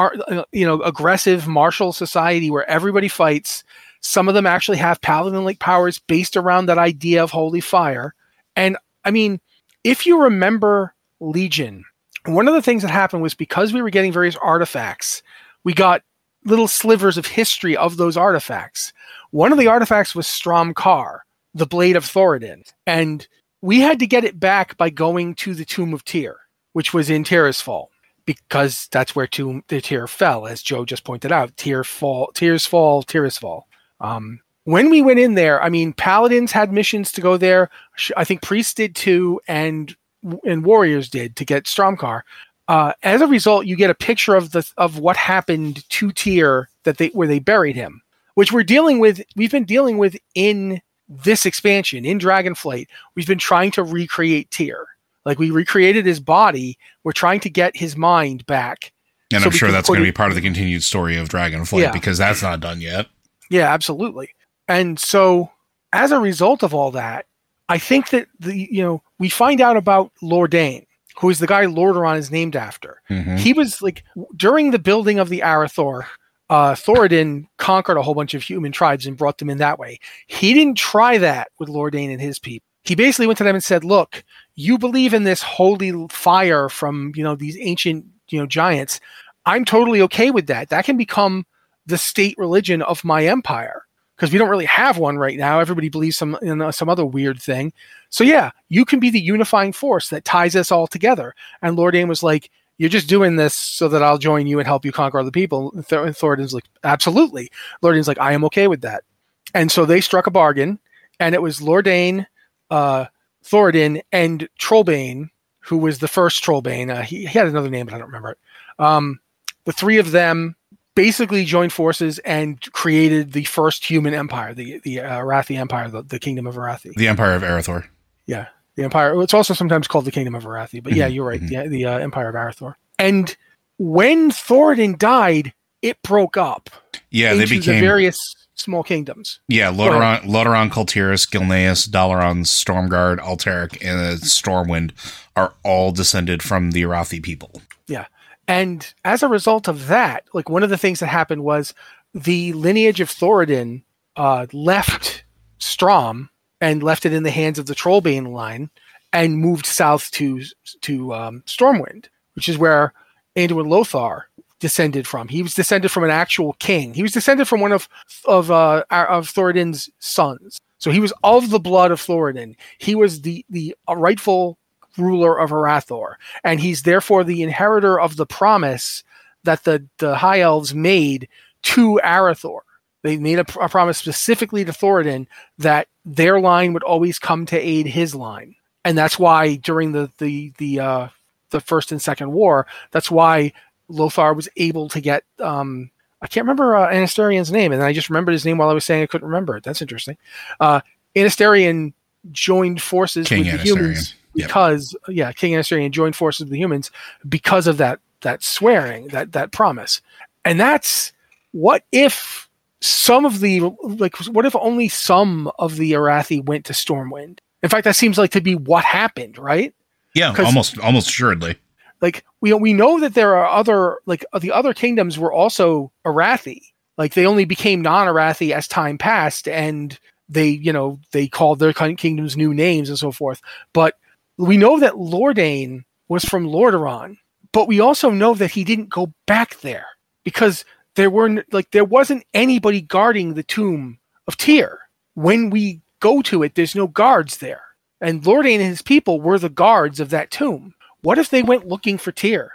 Speaker 1: you know, aggressive martial society where everybody fights. Some of them actually have paladin-like powers based around that idea of holy fire. And, I mean, if you remember Legion, one of the things that happened was because we were getting various artifacts, we got little slivers of history of those artifacts. One of the artifacts was Stromkar, the Blade of Thoradin, and we had to get it back by going to the Tomb of Tyr, which was in Tirisfal, because that's where Tomb, the Tyr fell, as Joe just pointed out. Tyr fall, Tyr's fall, Tirisfal. Um, when we went in there, I mean, paladins had missions to go there. I think priests did too, and and warriors did to get Stromkar. Uh, as a result, you get a picture of the of what happened to Tyr that they where they buried him, which we're dealing with. We've been dealing with in this expansion in Dragonflight. We've been trying to recreate Tyr. Like, we recreated his body. We're trying to get his mind back.
Speaker 2: And
Speaker 1: so
Speaker 2: I'm sure that's going to
Speaker 1: it,
Speaker 2: be part of the continued story of Dragonflight, yeah, because that's not done yet.
Speaker 1: Yeah, absolutely. And so as a result of all that, I think that the you know we find out about Lordain, who is the guy Lordaeron is named after.
Speaker 2: Mm-hmm.
Speaker 1: He was like, during the building of the Arathor, uh, Thoradin conquered a whole bunch of human tribes and brought them in that way. He didn't try that with Lordain and his people. He basically went to them and said, look, you believe in this holy fire from, you know, these ancient, you know, giants. I'm totally okay with that. That can become the state religion of my empire, because we don't really have one right now. Everybody believes some, you know, some other weird thing. So yeah, you can be the unifying force that ties us all together. And Lordain was like, you're just doing this so that I'll join you and help you conquer other people. And Th- Thoradin's like, absolutely. Lordain's like, I am okay with that. And so they struck a bargain, and it was Lordain, uh, Thoradin, and Trollbane, who was the first Trollbane. Uh, he, he had another name, but I don't remember it. Um, the three of them basically joined forces and created the first human empire, the the uh, Arathi Empire, the, the Kingdom of Arathi.
Speaker 2: The Empire of Arathor.
Speaker 1: Yeah, the Empire. It's also sometimes called the Kingdom of Arathi, but yeah, you're right.
Speaker 2: Mm-hmm.
Speaker 1: The, the uh, Empire of Arathor. And when Thoradin died, it broke up.
Speaker 2: Yeah,
Speaker 1: into
Speaker 2: they became
Speaker 1: the various small kingdoms.
Speaker 2: Yeah, Lordaeron, Lordaeron, Kultiris, Gilneas, Dalaran, Stormguard, Alterac, and Stormwind are all descended from the Arathi people.
Speaker 1: Yeah. And as a result of that, like, one of the things that happened was the lineage of Thoradin uh, left Strom and left it in the hands of the Trollbane line and moved south to to um, Stormwind, which is where Anduin Lothar descended from. He was descended from an actual king. He was descended from one of of uh, of Thoradin's sons. So he was of the blood of Thoradin. He was the the rightful ruler of Arathor, and he's therefore the inheritor of the promise that the, the High Elves made to Arathor. They made a, a promise specifically to Thoradin that their line would always come to aid his line. And that's why during the the the uh, the first and second war, that's why Lothar was able to get um, I can't remember uh, Anastarion's name, and I just remembered his name while I was saying I couldn't remember it. That's interesting. Uh, Anastarion joined forces
Speaker 2: King
Speaker 1: with the
Speaker 2: Anastarion.
Speaker 1: humans.
Speaker 2: Yep.
Speaker 1: Because yeah, King Anastarion joined forces with the humans because of that that swearing, that that promise. And that's, what if some of the like what if only some of the Arathi went to Stormwind? In fact, that seems like to be what happened, right?
Speaker 2: Yeah, almost almost assuredly.
Speaker 1: Like, we we know that there are other, like, the other kingdoms were also Arathi. Like, they only became non-Arathi as time passed, and they, you know, they called their kingdoms new names and so forth. But we know that Lordain was from Lordaeron, but we also know that he didn't go back there because there were like there wasn't anybody guarding the tomb of Tyr. When we go to it, there's no guards there, and Lordain and his people were the guards of that tomb. What if they went looking for Tyr?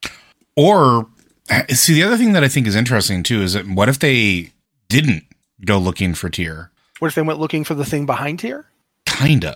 Speaker 2: Or see, the other thing that I think is interesting too is that what if they didn't go looking for Tyr?
Speaker 1: What if they went looking for the thing behind Tyr?
Speaker 2: Kinda.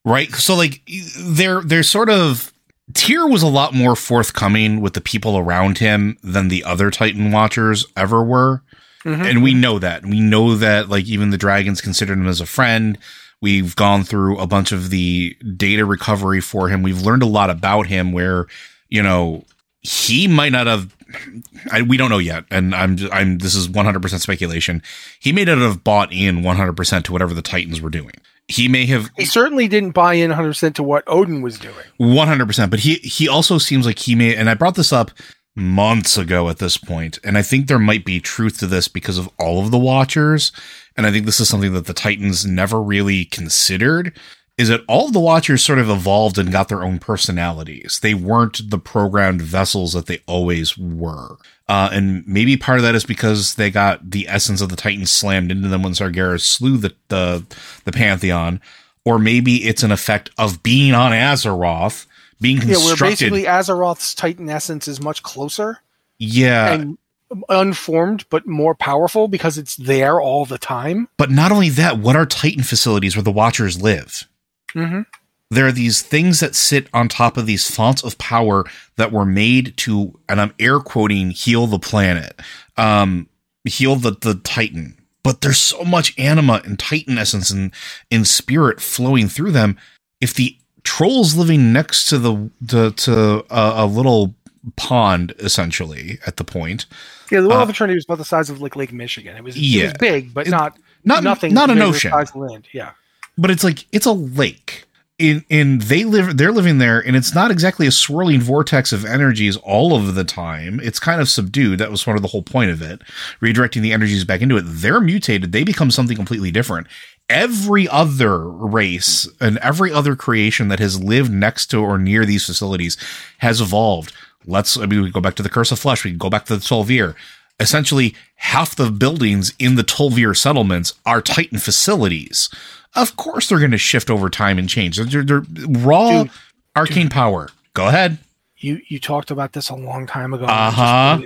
Speaker 2: Right? So, like, they're, they're sort of... Tyr was a lot more forthcoming with the people around him than the other Titan Watchers ever were. Mm-hmm. And we know that. We know that, like, even the dragons considered him as a friend. We've gone through a bunch of the data recovery for him. We've learned a lot about him where, you know, he might not have, I, we don't know yet. And I'm, I'm, this is one hundred percent speculation. He may not have bought in one hundred percent to whatever the Titans were doing. He may have.
Speaker 1: He certainly didn't buy in one hundred percent to what Odin was doing.
Speaker 2: one hundred percent. But he, he also seems like he may, and I brought this up months ago at this point, and I think there might be truth to this because of all of the Watchers. And I think this is something that the Titans never really considered, is that all of the Watchers sort of evolved and got their own personalities. They weren't the programmed vessels that they always were. Uh, and maybe part of that is because they got the essence of the Titans slammed into them when Sargeras slew the, the, the Pantheon. Or maybe it's an effect of being on Azeroth, being constructed.
Speaker 1: Yeah, where basically Azeroth's Titan essence is much closer.
Speaker 2: Yeah.
Speaker 1: And unformed, but more powerful because it's there all the time.
Speaker 2: But not only that, what are Titan facilities where the Watchers live?
Speaker 1: Mm-hmm.
Speaker 2: There are these things that sit on top of these fonts of power that were made to, and I'm air quoting, heal the planet, um, heal the, the Titan. But there's so much anima and Titan essence and in spirit flowing through them. If the trolls living next to the, the to a, a little pond, essentially, at the point.
Speaker 1: Yeah, the Well of
Speaker 2: uh,
Speaker 1: Eternity was about the size of like Lake Michigan. It was,
Speaker 2: yeah.
Speaker 1: it was big, but not,
Speaker 2: not
Speaker 1: nothing.
Speaker 2: Not an
Speaker 1: big
Speaker 2: ocean.
Speaker 1: size of land. Yeah.
Speaker 2: But it's like, it's a lake. In, in they live, they're living there, and it's not exactly a swirling vortex of energies all of the time. It's kind of subdued. That was sort of the whole point of it, redirecting the energies back into it. They're mutated. They become something completely different. Every other race and every other creation that has lived next to or near these facilities has evolved. Let's, I mean, we go back to the Curse of Flesh. We can go back to the Tol'vir. Essentially, half the buildings in the Tol'vir settlements are Titan facilities. Of course, they're going to shift over time and change. They're, they're raw dude, arcane dude. power. Go ahead.
Speaker 1: You you talked about this a long time ago.
Speaker 2: Uh huh.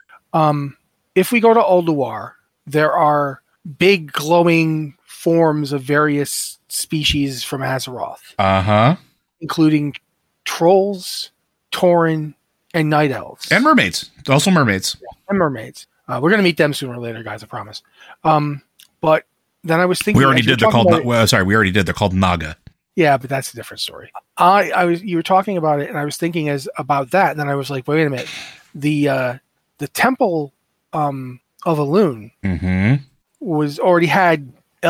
Speaker 1: Um, if we go to Ulduar, there are big glowing forms of various species from Azeroth.
Speaker 2: Uh huh.
Speaker 1: Including trolls, Tauren, and night elves,
Speaker 2: and mermaids. Also mermaids.
Speaker 1: Yeah, and mermaids. Uh, we're going to meet them sooner or later, guys. I promise. Um, but. Then I was thinking.
Speaker 2: We already did. They're called. It, well, sorry, we already did. They're called Naga.
Speaker 1: Yeah, but that's a different story. I, I was. You were talking about it, and I was thinking as about that. And then I was like, wait a minute. The uh, the temple um, of Elune
Speaker 2: mm-hmm.
Speaker 1: was already had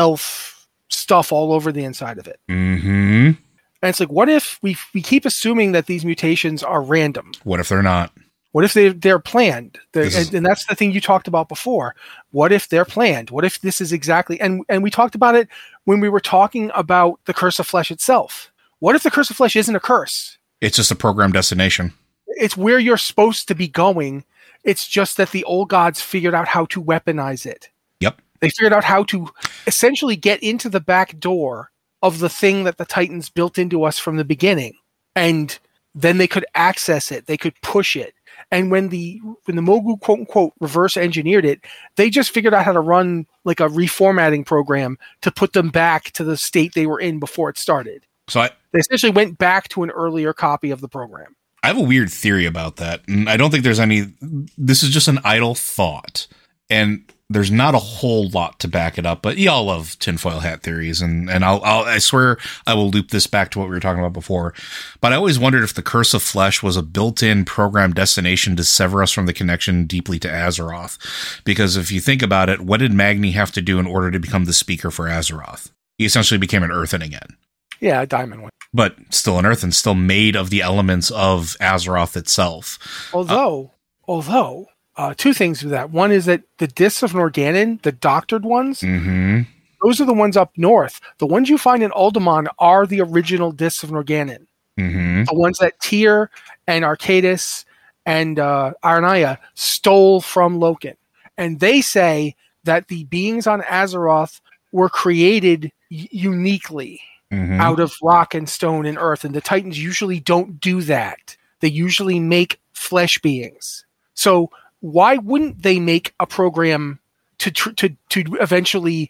Speaker 1: elf stuff all over the inside of it.
Speaker 2: Mm-hmm.
Speaker 1: And it's like, what if we we keep assuming that these mutations are random?
Speaker 2: What if they're not?
Speaker 1: What if they, they're planned? They're,
Speaker 2: is-
Speaker 1: and, and that's the thing you talked about before. What if they're planned? What if this is exactly... And, and we talked about it when we were talking about the Curse of Flesh itself. What if the Curse of Flesh isn't a curse?
Speaker 2: It's just a programmed destination.
Speaker 1: It's where you're supposed to be going. It's just that the old gods figured out how to weaponize it.
Speaker 2: Yep.
Speaker 1: They figured out how to essentially get into the back door of the thing that the Titans built into us from the beginning. And then they could access it. They could push it. And when the when the Mogu quote unquote reverse engineered it, they just figured out how to run like a reformatting program to put them back to the state they were in before it started.
Speaker 2: So I,
Speaker 1: they essentially went back to an earlier copy of the program.
Speaker 2: I have a weird theory about that, and I don't think there's any. This is just an idle thought, and there's not a whole lot to back it up. But y'all love tinfoil hat theories, and and I'll, I'll I swear I will loop this back to what we were talking about before. But I always wondered if the Curse of Flesh was a built-in program destination to sever us from the connection deeply to Azeroth. Because if you think about it, what did Magni have to do in order to become the speaker for Azeroth? He essentially became an Earthen again.
Speaker 1: Yeah, a diamond one.
Speaker 2: But still an Earthen, still made of the elements of Azeroth itself.
Speaker 1: Although, uh, although. Uh, two things with that. One is that the discs of Norgannon, the doctored ones,
Speaker 2: mm-hmm.
Speaker 1: those are the ones up north. The ones you find in Uldaman are the original discs of Norgannon.
Speaker 2: Mm-hmm.
Speaker 1: The ones that Tyr and Arcadis and uh, Arnaya stole from Loken. And they say that the beings on Azeroth were created y- uniquely
Speaker 2: mm-hmm.
Speaker 1: out of rock and stone and earth. And the Titans usually don't do that. They usually make flesh beings. So why wouldn't they make a program to tr- to to eventually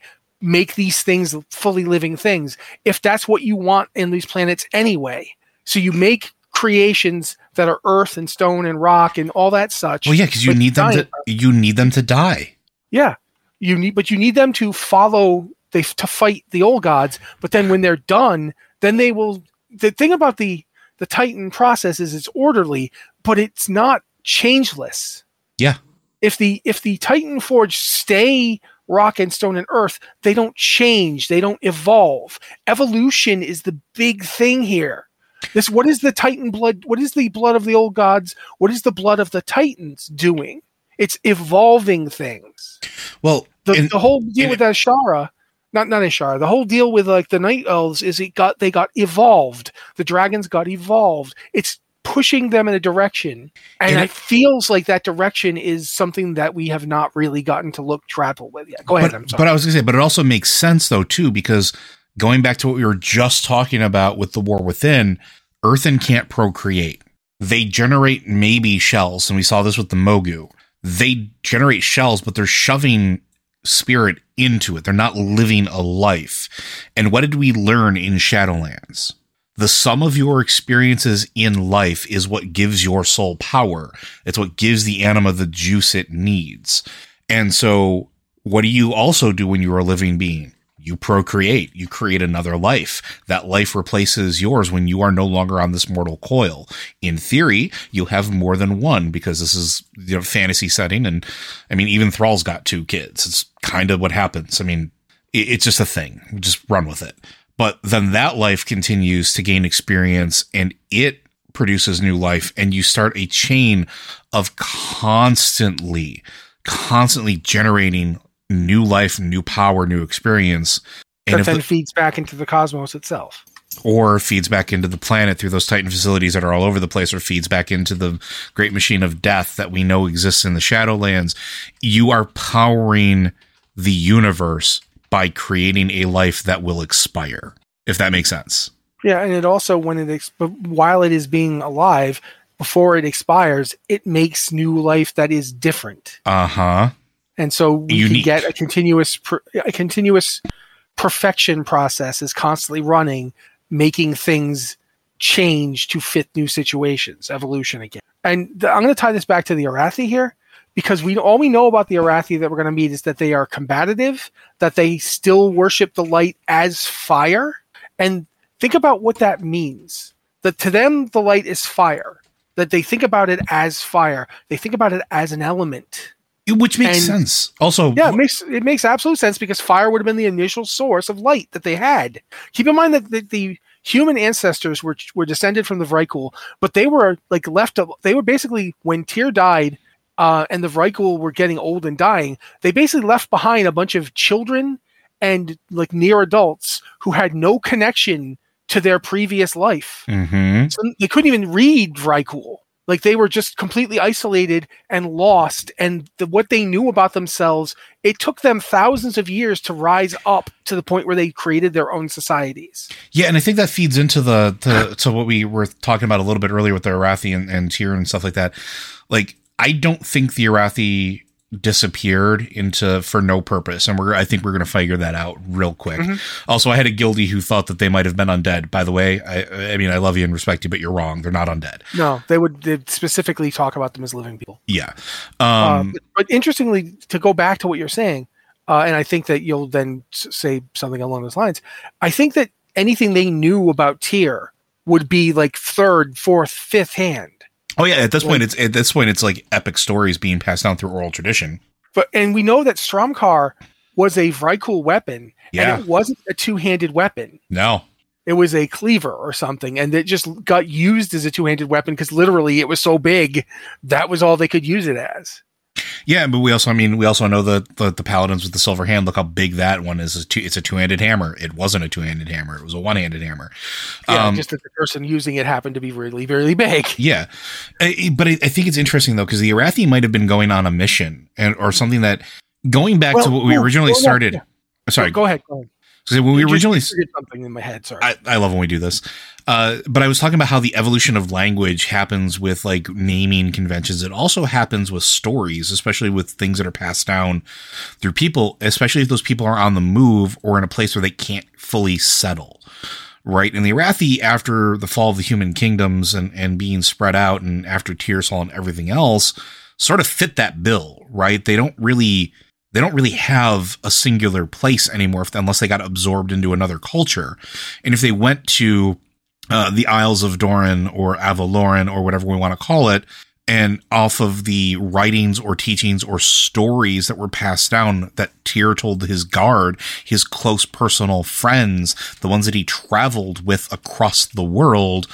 Speaker 1: make these things fully living things, if that's what you want in these planets anyway. So you make creations that are earth and stone and rock and all that such.
Speaker 2: Well, yeah, because you need them to you need them to die.
Speaker 1: Yeah, you need, but you need them to follow they to fight the old gods. But then when they're done, then they will. The thing about the the Titan process is it's orderly, but it's not changeless.
Speaker 2: Yeah.
Speaker 1: If the if the Titan Forge stay rock and stone and earth, they don't change. They don't evolve. Evolution is the big thing here. This what is the Titan blood? What is the blood of the old gods? What is the blood of the Titans doing? It's evolving things.
Speaker 2: Well,
Speaker 1: the,
Speaker 2: in,
Speaker 1: the whole deal
Speaker 2: in,
Speaker 1: with Ashara, not not Ashara, the whole deal with like the Night Elves is it got they got evolved. The dragons got evolved. It's pushing them in a direction, and, and it, it feels like that direction is something that we have not really gotten to look travel with yet. Go ahead.
Speaker 2: But,
Speaker 1: I'm sorry.
Speaker 2: But I was going to say, but it also makes sense though too, because going back to what we were just talking about with the War Within, Earthen can't procreate. They generate maybe shells, and we saw this with the Mogu. They generate shells, but they're shoving spirit into it. They're not living a life. And what did we learn in Shadowlands? The sum of your experiences in life is what gives your soul power. It's what gives the anima the juice it needs. And so what do you also do when you're a living being? You procreate. You create another life. That life replaces yours when you are no longer on this mortal coil. In theory, you have more than one because this is, you know, fantasy setting. And I mean, even Thrall's got two kids. It's kind of what happens. I mean, it, it's just a thing. Just run with it. But then that life continues to gain experience and it produces new life. And you start a chain of constantly, constantly generating new life, new power, new experience.
Speaker 1: And that then the, feeds back into the cosmos itself.
Speaker 2: Or feeds back into the planet through those Titan facilities that are all over the place, or feeds back into the great machine of death that we know exists in the Shadowlands. You are powering the universe by creating a life that will expire, if that makes sense.
Speaker 1: Yeah, and it also, when it ex- while it is being alive, before it expires, it makes new life that is different.
Speaker 2: Uh-huh.
Speaker 1: And so we
Speaker 2: Unique.
Speaker 1: can get a continuous, a continuous perfection process is constantly running, making things change to fit new situations, evolution again. And the, I'm going to tie this back to the Arathi here, because we all we know about the Arathi that we're going to meet is that they are combative, that they still worship the light as fire. And think about what that means. That to them, the light is fire. That they think about it as fire. They think about it as an element.
Speaker 2: Which makes
Speaker 1: and,
Speaker 2: sense. Also,
Speaker 1: yeah, it makes it makes absolute sense because fire would have been the initial source of light that they had. Keep in mind that the, the human ancestors were were descended from the Vrykul, but they were like left. They were basically, when Tyr died, uh, and the Vrykul were getting old and dying, they basically left behind a bunch of children and like near adults who had no connection to their previous life.
Speaker 2: Mm-hmm.
Speaker 1: So they couldn't even read Vrykul. Like they were just completely isolated and lost, and the, what they knew about themselves, it took them thousands of years to rise up to the point where they created their own societies.
Speaker 2: Yeah, and I think that feeds into the, the to what we were talking about a little bit earlier with the Arathi and, and Tyr and stuff like that. Like, I don't think the Arathi disappeared into for no purpose, and we're I think we're going to figure that out real quick. Mm-hmm. Also, I had a guildie who thought that they might have been undead. By the way, I, I mean I love you and respect you, but you're wrong. They're not undead.
Speaker 1: No, they would they'd specifically talk about them as living people.
Speaker 2: Yeah,
Speaker 1: um, uh, but, but interestingly, to go back to what you're saying, uh, and I think that you'll then say something along those lines. I think that anything they knew about Tyr would be like third, fourth, fifth hand.
Speaker 2: Oh yeah, at this point, it's at this point it's like epic stories being passed down through oral tradition.
Speaker 1: But and we know that Stromkar was a Vrykul weapon,
Speaker 2: yeah.
Speaker 1: and it wasn't a two-handed weapon.
Speaker 2: No,
Speaker 1: it was a cleaver or something, and it just got used as a two-handed weapon because literally it was so big that was all they could use it as.
Speaker 2: Yeah, but we also, I mean, we also know that the, the paladins with the silver hand. Look how big that one is. It's, two, it's a two-handed hammer. It wasn't a two-handed hammer. It was a one-handed hammer.
Speaker 1: Yeah, um, just that the person using it happened to be really, really big.
Speaker 2: Yeah, I, but I, I think it's interesting though because the Arathi might have been going on a mission and or something that going back well, to what we originally well, started.
Speaker 1: Yeah.
Speaker 2: Sorry,
Speaker 1: go ahead. Go ahead.
Speaker 2: So when we
Speaker 1: Just
Speaker 2: originally
Speaker 1: figured something in my head, sorry.
Speaker 2: I, I love when we do this. Uh, but I was talking about how the evolution of language happens with like naming conventions. It also happens with stories, especially with things that are passed down through people, especially if those people are on the move or in a place where they can't fully settle. Right. And the Arathi, after the fall of the human kingdoms and, and being spread out, and after Tearsall and everything else, sort of fit that bill, right? They don't really, they don't really have a singular place anymore if, unless they got absorbed into another culture. And if they went to uh, the Isles of Doran or Avaloran or whatever we want to call it, and off of the writings or teachings or stories that were passed down that Tyr told his guard, his close personal friends, the ones that he traveled with across the world,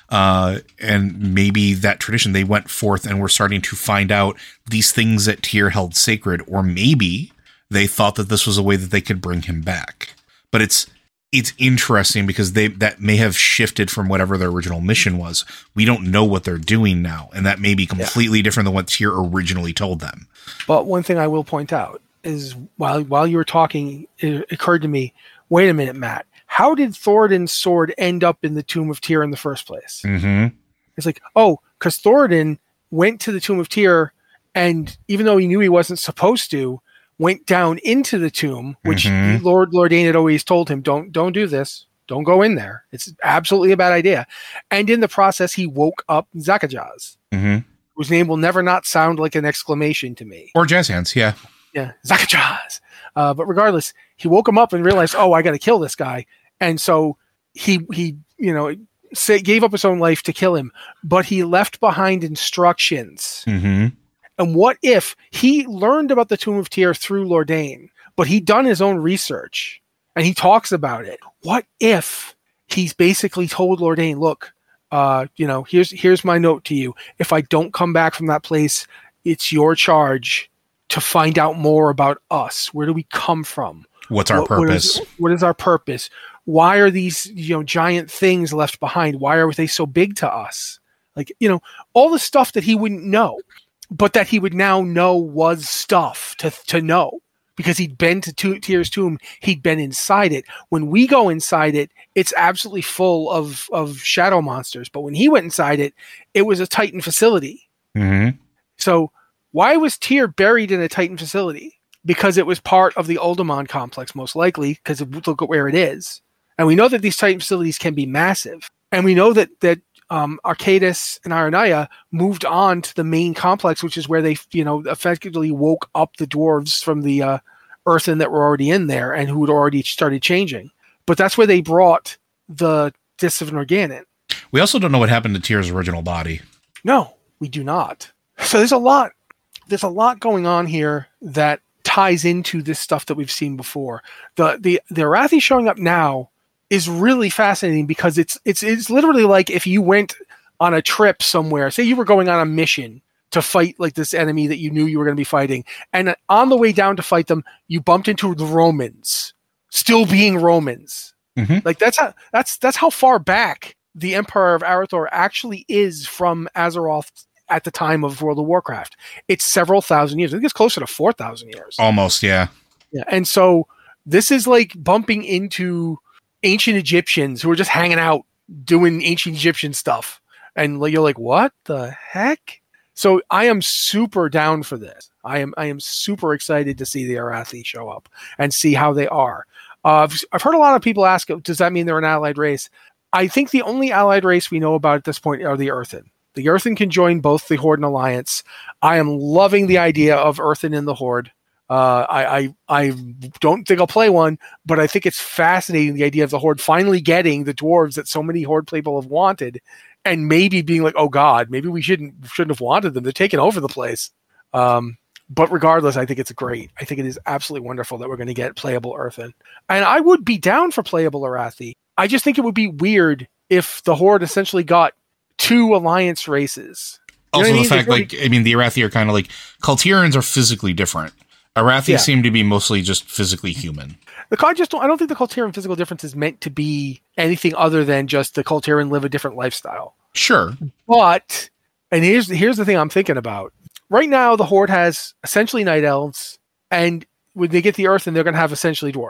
Speaker 2: uh, and maybe that tradition, they went forth and were starting to find out these things that Tyr held sacred, or maybe they thought that this was a way that they could bring him back. But it's It's interesting because they that may have shifted from whatever their original mission was. We don't know what they're doing now, and that may be completely yeah. different than what Tyr originally told them.
Speaker 1: But one thing I will point out is while while you were talking, it occurred to me, wait a minute, Matt, how did Thoradin's sword end up in the tomb of Tyr in the first place?
Speaker 2: Mm-hmm.
Speaker 1: It's like, oh, because Thoradin went to the tomb of Tyr, and even though he knew he wasn't supposed to, went down into the tomb, which mm-hmm. Lord Lordain had always told him, don't don't do this. Don't go in there. It's absolutely a bad idea. And in the process, he woke up Zakajaz,
Speaker 2: mm-hmm.
Speaker 1: whose name will never not sound like an exclamation to me.
Speaker 2: Or Jazz Hands, yeah.
Speaker 1: Yeah, Zakajaz. Uh, but regardless, he woke him up and realized, oh, I got to kill this guy. And so he, he you know, say, gave up his own life to kill him. But he left behind instructions.
Speaker 2: Mm-hmm.
Speaker 1: And what if he learned about the Tomb of Tyr through Lordain, but he'd done his own research and he talks about it? What if he's basically told Lordain, look, uh, you know, here's here's my note to you. If I don't come back from that place, it's your charge to find out more about us. Where do we come from?
Speaker 2: What's our
Speaker 1: what,
Speaker 2: purpose?
Speaker 1: What is, what is our purpose? Why are these, you know, giant things left behind? Why are they so big to us? Like, you know, all the stuff that he wouldn't know, but that he would now know was stuff to to know because he'd been to to- Tyr's tomb. He'd been inside it. When we go inside it, it's absolutely full of, of shadow monsters. But when he went inside it, it was a Titan facility.
Speaker 2: Mm-hmm.
Speaker 1: So why was Tyr buried in a Titan facility? Because it was part of the Uldaman complex, most likely, because look at where it is. And we know that these Titan facilities can be massive. And we know that that Um, Arcadis and Ironaya moved on to the main complex, which is where they, you know, effectively woke up the dwarves from the uh, earthen that were already in there and who had already started changing. But that's where they brought the Discs of Norgannon.
Speaker 2: We also don't know what happened to Tyr's original body.
Speaker 1: No, we do not. So there's a lot, there's a lot going on here that ties into this stuff that we've seen before. The the the Arathi showing up now is really fascinating because it's it's it's literally like if you went on a trip somewhere, say you were going on a mission to fight like this enemy that you knew you were going to be fighting, and on the way down to fight them, you bumped into the Romans, still being Romans.
Speaker 2: Mm-hmm.
Speaker 1: Like that's how that's that's how far back the Empire of Arathor actually is from Azeroth at the time of World of Warcraft. It's several thousand years. I think it's closer to four thousand years.
Speaker 2: Almost, yeah.
Speaker 1: Yeah, and so this is like bumping into ancient Egyptians who are just hanging out doing ancient Egyptian stuff. And you're like, what the heck? So I am super down for this. I am I am super excited to see the Arathi show up and see how they are. Uh, I've, I've heard a lot of people ask, does that mean they're an allied race? I think the only allied race we know about at this point are the Earthen. The Earthen can join both the Horde and Alliance. I am loving the idea of Earthen in the Horde. Uh, I, I I don't think I'll play one, but I think it's fascinating, the idea of the Horde finally getting the dwarves that so many Horde people have wanted, and maybe being like, oh God, maybe we shouldn't shouldn't have wanted them. They're taking over the place. Um, but regardless, I think it's great. I think it is absolutely wonderful that we're going to get playable Earthen. And I would be down for playable Arathi. I just think it would be weird if the Horde essentially got two Alliance races. You
Speaker 2: Also,
Speaker 1: know
Speaker 2: the
Speaker 1: I mean?
Speaker 2: fact,
Speaker 1: Really-
Speaker 2: like, I mean, the Arathi are kind of like, Kultirans are physically different. Arathi
Speaker 1: Yeah.
Speaker 2: seem to be mostly just physically human.
Speaker 1: The I just don't, I don't think the Kultiran physical difference is meant to be anything other than just the Kultiran live a different lifestyle.
Speaker 2: Sure.
Speaker 1: But, and here's here's the thing I'm thinking about. Right now, the Horde has essentially Night Elves, and when they get the Earthen, they're going to have essentially Dwarves.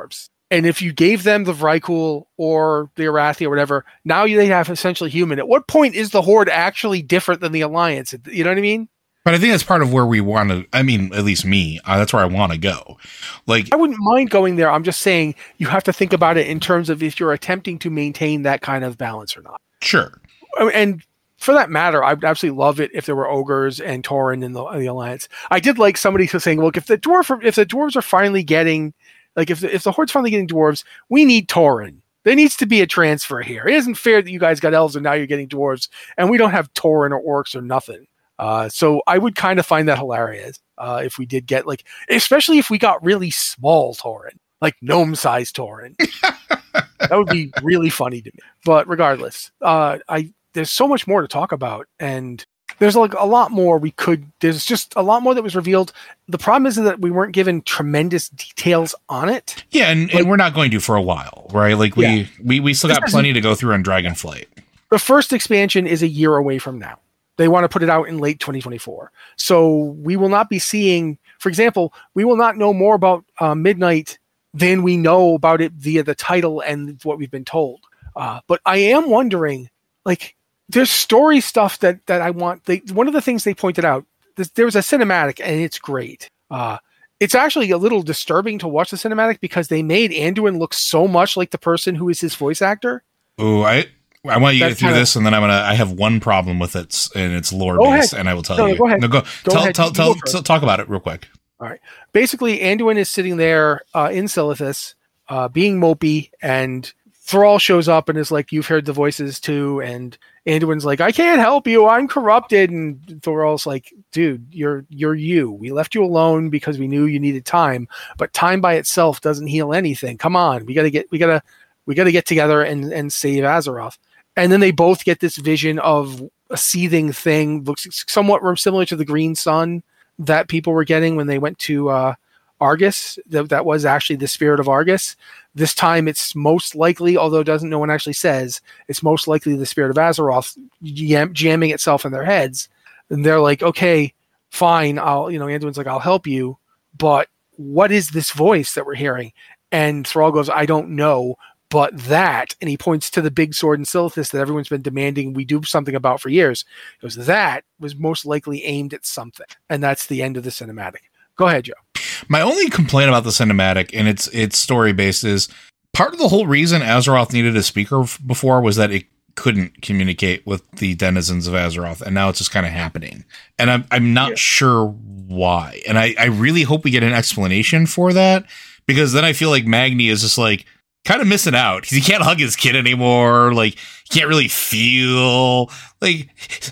Speaker 1: And if you gave them the Vrykul or the Arathi or whatever, now they have essentially human. At what point is the Horde actually different than the Alliance? You know what I mean?
Speaker 2: But I think that's part of where we want to, I mean, at least me, uh, that's where I want to go. Like,
Speaker 1: I wouldn't mind going there. I'm just saying you have to think about it in terms of if you're attempting to maintain that kind of balance or not.
Speaker 2: Sure.
Speaker 1: And for that matter, I'd absolutely love it if there were ogres and Tauren in the, in the Alliance. I did like somebody saying, look, if the dwarf, if the dwarves are finally getting, like if the, if the Horde's finally getting dwarves, we need Tauren. There needs to be a transfer here. It isn't fair that you guys got elves and now you're getting dwarves and we don't have Tauren or orcs or nothing. Uh, so I would kind of find that hilarious uh, if we did get like, especially if we got really small Tauren, like gnome-sized Tauren. That would be really funny to me. But regardless, uh, I there's so much more to talk about, and there's like a lot more we could. There's just a lot more that was revealed. The problem is that we weren't given tremendous details on it.
Speaker 2: Yeah, and,
Speaker 1: like,
Speaker 2: and we're not going to for a while, right? Like we yeah. we, we still got plenty to go through on Dragonflight.
Speaker 1: The first expansion is a year away from now. They want to put it out in late twenty twenty-four. So we will not be seeing, for example, we will not know more about uh, Midnight than we know about it via the title and what we've been told. Uh, but I am wondering, like, there's story stuff that, that I want. They, one of the things they pointed out, this, there was a cinematic and it's great. Uh, it's actually a little disturbing to watch the cinematic because they made Anduin look so much like the person who is his voice actor.
Speaker 2: Oh, I... I want you to get through
Speaker 1: kinda,
Speaker 2: this, and then I'm gonna. I have one problem with it, and it's lore based, and I will tell
Speaker 1: no,
Speaker 2: you.
Speaker 1: No, go ahead.
Speaker 2: No, go.
Speaker 1: go
Speaker 2: tell,
Speaker 1: ahead.
Speaker 2: tell, tell, tell, talk about it real quick.
Speaker 1: All right. Basically, Anduin is sitting there uh, in Silithus, uh, being mopey, and Thrall shows up and is like, "You've heard the voices too." And Anduin's like, "I can't help you. I'm corrupted." And Thrall's like, "Dude, you're you're you. We left you alone because we knew you needed time, but time by itself doesn't heal anything. Come on, we gotta get we gotta we gotta get together and and save Azeroth." And then they both get this vision of a seething thing, looks somewhat similar to the green sun that people were getting when they went to uh, Argus. That, that was actually the spirit of Argus. This time it's most likely, although doesn't no one actually says, it's most likely the spirit of Azeroth jam- jamming itself in their heads. And they're like, okay, fine. I'll, you know, Anduin's like, I'll help you. But what is this voice that we're hearing? And Thrall goes, I don't know. But that, and he points to the big sword in Silithus that everyone's been demanding we do something about for years. He goes, that was most likely aimed at something. And that's the end of the cinematic. Go ahead, Joe.
Speaker 2: My only complaint about the cinematic, and it's it's story-based, is part of the whole reason Azeroth needed a speaker f- before was that it couldn't communicate with the denizens of Azeroth, and now it's just kind of happening. And I'm, I'm not yeah. sure why. And I, I really hope we get an explanation for that, because then I feel like Magni is just like, kind of missing out. He can't hug his kid anymore. Like, he can't really feel like,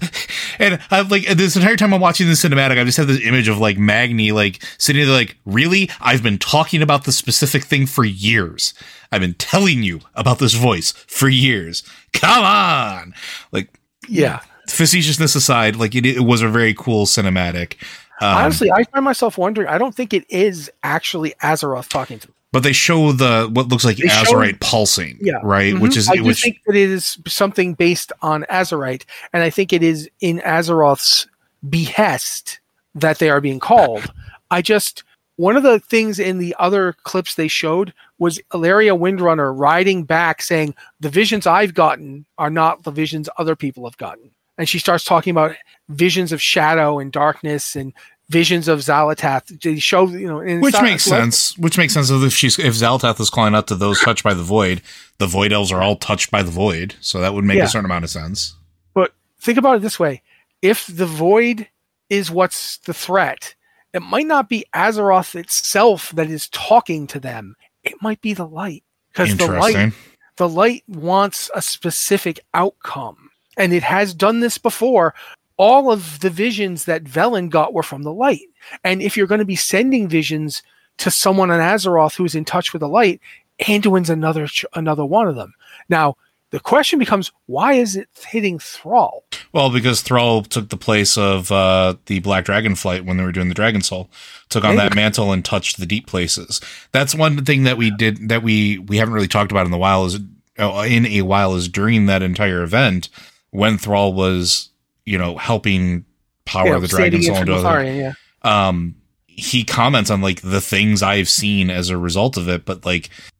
Speaker 2: and I'm like, this entire time I'm watching this cinematic, I just have this image of like Magni, like sitting there like, really? I've been talking about this specific thing for years. I've been telling you about this voice for years. Come on. Like,
Speaker 1: yeah.
Speaker 2: Facetiousness aside, like it, it was a very cool cinematic. Um,
Speaker 1: Honestly, I find myself wondering, I don't think it is actually Azeroth talking to them.
Speaker 2: But they show the what looks like they Azerite show, pulsing,
Speaker 1: yeah.
Speaker 2: right?
Speaker 1: Mm-hmm.
Speaker 2: Which is
Speaker 1: I do
Speaker 2: which,
Speaker 1: think that it is something based on Azerite, and I think it is in Azeroth's behest that they are being called. I just one of the things in the other clips they showed was Ilaria Windrunner riding back, saying, "The visions I've gotten are not the visions other people have gotten," and she starts talking about visions of shadow and darkness and visions of Xal'atath. They show, you know, in
Speaker 2: which
Speaker 1: Sa-
Speaker 2: makes sense. Which makes sense if she's if Xal'atath is calling out to those touched by the void, the void elves are all touched by the void, so that would make yeah. a certain amount of sense.
Speaker 1: But think about it this way: if the void is what's the threat, it might not be Azeroth itself that is talking to them. It might be the light, because the light, the light wants a specific outcome, and it has done this before. All of the visions that Velen got were from the light. And if you're going to be sending visions to someone on Azeroth who's in touch with the light, Anduin's another another one of them. Now, the question becomes, why is it hitting Thrall?
Speaker 2: Well, because Thrall took the place of uh, the Black Dragon flight when they were doing the Dragon Soul, took on Maybe. that mantle and touched the deep places. That's one thing that we did that we we haven't really talked about in the while is uh, in a while is during that entire event when Thrall was, you know, helping power yeah, the Dragon Soul into other.
Speaker 1: Yeah.
Speaker 2: Um, he comments on like the things I've seen as a result of it, but like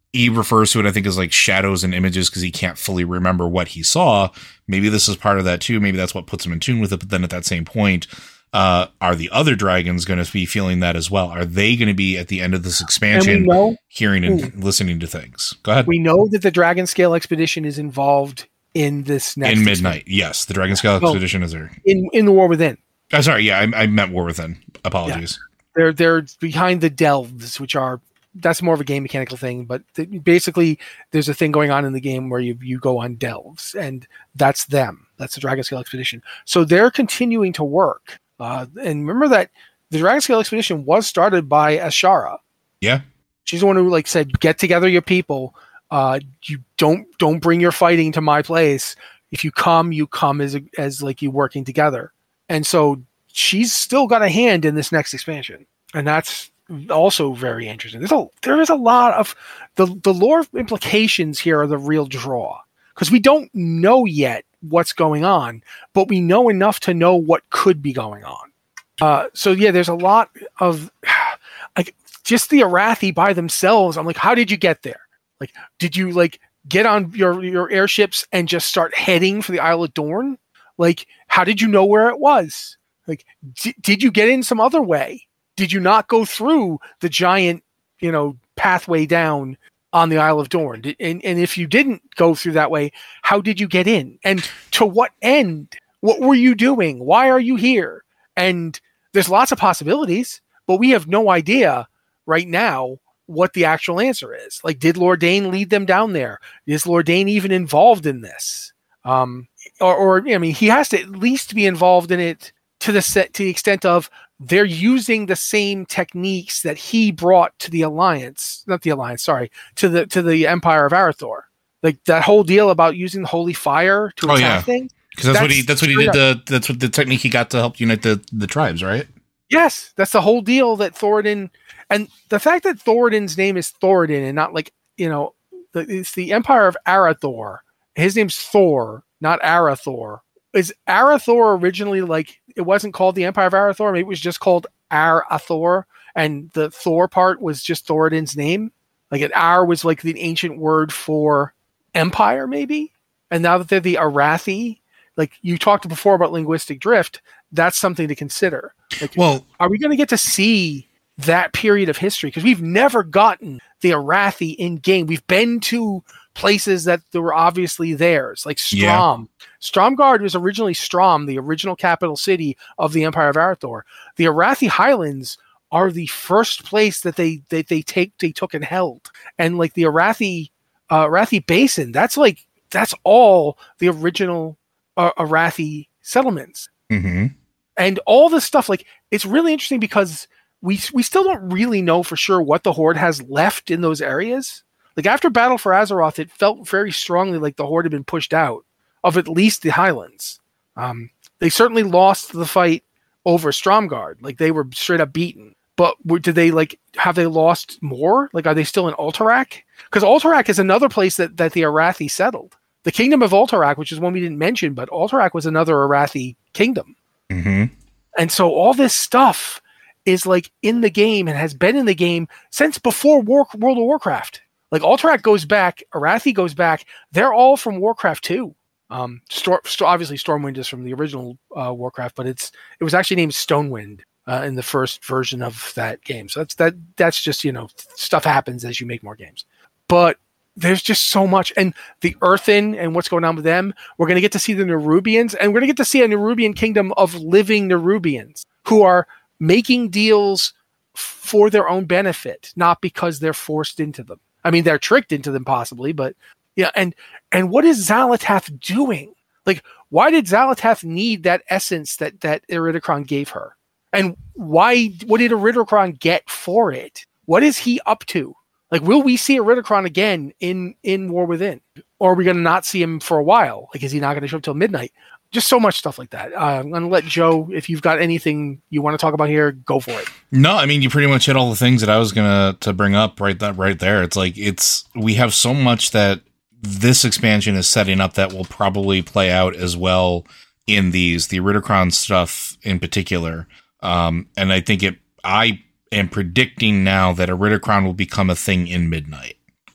Speaker 2: he refers to it, I think, as like shadows and images because he can't fully remember what he saw. Maybe this is part of that too. Maybe that's what puts him in tune with it. But then at that same point, uh, are the other dragons going to be feeling that as well? Are they going to be at the end of this expansion,
Speaker 1: And we know-
Speaker 2: hearing and
Speaker 1: Ooh.
Speaker 2: listening to things? Go ahead.
Speaker 1: We know that the Dragon Scale Expedition is involved in this next
Speaker 2: in Midnight, yes, the Dragon Scale
Speaker 1: Well,
Speaker 2: Expedition is there.
Speaker 1: in in the War Within.
Speaker 2: Oh, sorry, yeah, I, I meant War Within. Apologies.
Speaker 1: They're they're behind the delves, which are that's more of a game mechanical thing. But th- basically, there's a thing going on in the game where you you go on delves, and that's them. That's the Dragon Scale Expedition. So they're continuing to work. Uh, and remember that the Dragon Scale Expedition was started by Ashara.
Speaker 2: Yeah,
Speaker 1: She's the one who like said, "Get together, your people. Uh, you don't don't bring your fighting to my place. If you come, you come as a, as like you working together." And so she's still got a hand in this next expansion, and that's also very interesting. There's a there is a lot of the the lore implications here are the real draw because we don't know yet what's going on, but we know enough to know what could be going on. Uh, so yeah, there's a lot of like just the Arathi by themselves. I'm like, how did you get there? Like, did you like get on your your airships and just start heading for the Isle of Dorn? Like, how did you know where it was? Like, d- did you get in some other way? Did you not go through the giant, you know, pathway down on the Isle of Dorn? Did, and, and if you didn't go through that way, how did you get in? And to what end? What were you doing? Why are you here? And there's lots of possibilities, but we have no idea right now what the actual answer is. Like, did Lordain lead them down there? Is Lordain even involved in this? Um, or, or, I mean, he has to at least be involved in it to the set, to the extent of they're using the same techniques that he brought to the Alliance, not the Alliance, sorry, to the to the Empire of Arathor. Like that whole deal about using the holy fire to
Speaker 2: Oh,
Speaker 1: attack
Speaker 2: yeah.
Speaker 1: things.
Speaker 2: Because that's, what he
Speaker 1: That's
Speaker 2: that's what he
Speaker 1: straight
Speaker 2: did. The that's what the technique he got to help unite the, the tribes, right?
Speaker 1: Yes, that's the whole deal that Thoradin, and the fact that Thoradin's name is Thoradin and not like, you know, the, it's the Empire of Arathor. His name's Thor, not Arathor. Is Arathor originally like, it wasn't called the Empire of Arathor? Maybe it was just called Arathor, and the Thor part was just Thoradin's name? Like an Ar was like the ancient word for empire, maybe? And now that they're the Arathi, like you talked before about linguistic drift, that's something to consider. Like,
Speaker 2: Well,
Speaker 1: are we going to get to see that period of history? Because we've never gotten the Arathi in game. We've been to places that were obviously theirs, like Strom. Yeah. Stromgarde was originally Strom, the original capital city of the Empire of Arathor. The Arathi Highlands are the first place that they they, they take they took and held, and like the Arathi uh, Arathi Basin, that's like that's all the original uh, Arathi settlements.
Speaker 2: Mm-hmm.
Speaker 1: And all this stuff, like, it's really interesting because we we still don't really know for sure what the Horde has left in those areas. Like, after Battle for Azeroth, it felt very strongly like the Horde had been pushed out of at least the Highlands. Um, they certainly lost the fight over Stromgarde. Like, they were straight up beaten. But were, did they, like, have they lost more? Like, are they still in Alterac? Because Alterac is another place that, that the Arathi settled. The Kingdom of Alterac, which is one we didn't mention, but Alterac was another Arathi kingdom.
Speaker 2: Mm-hmm.
Speaker 1: And so all this stuff is like in the game and has been in the game since before War, World of Warcraft. Like Alterac goes back, Arathi goes back. They're all from Warcraft two. Um, Stor- St- obviously Stormwind is from the original uh, Warcraft, but it's it was actually named Stonewind uh, in the first version of that game. So that's that that's just, you know, stuff happens as you make more games. But there's just so much. And the Earthen and what's going on with them. We're going to get to see the Nerubians, and we're going to get to see a Nerubian kingdom of living Nerubians who are making deals for their own benefit, not because they're forced into them. I mean, they're tricked into them possibly, but yeah. And, and what is Xal'atath doing? Like, why did Xal'atath need that essence that, that Iridikron gave her? And why, what did Iridikron get for it? What is he up to? Like, will we see Iridikron again in, in War Within? Or are we going to not see him for a while? Like, is he not going to show up till midnight? Just so much stuff like that. Uh, I'm going to let Joe, if you've got anything you want to talk about here, go for it.
Speaker 2: No, I mean, you pretty much hit all the things that I was going to to bring up right that right there. It's like, it's, we have so much that this expansion is setting up that will probably play out as well in these, the Iridikron stuff in particular. Um, and I think it, I am predicting now that Iridikron will become a thing in Midnight.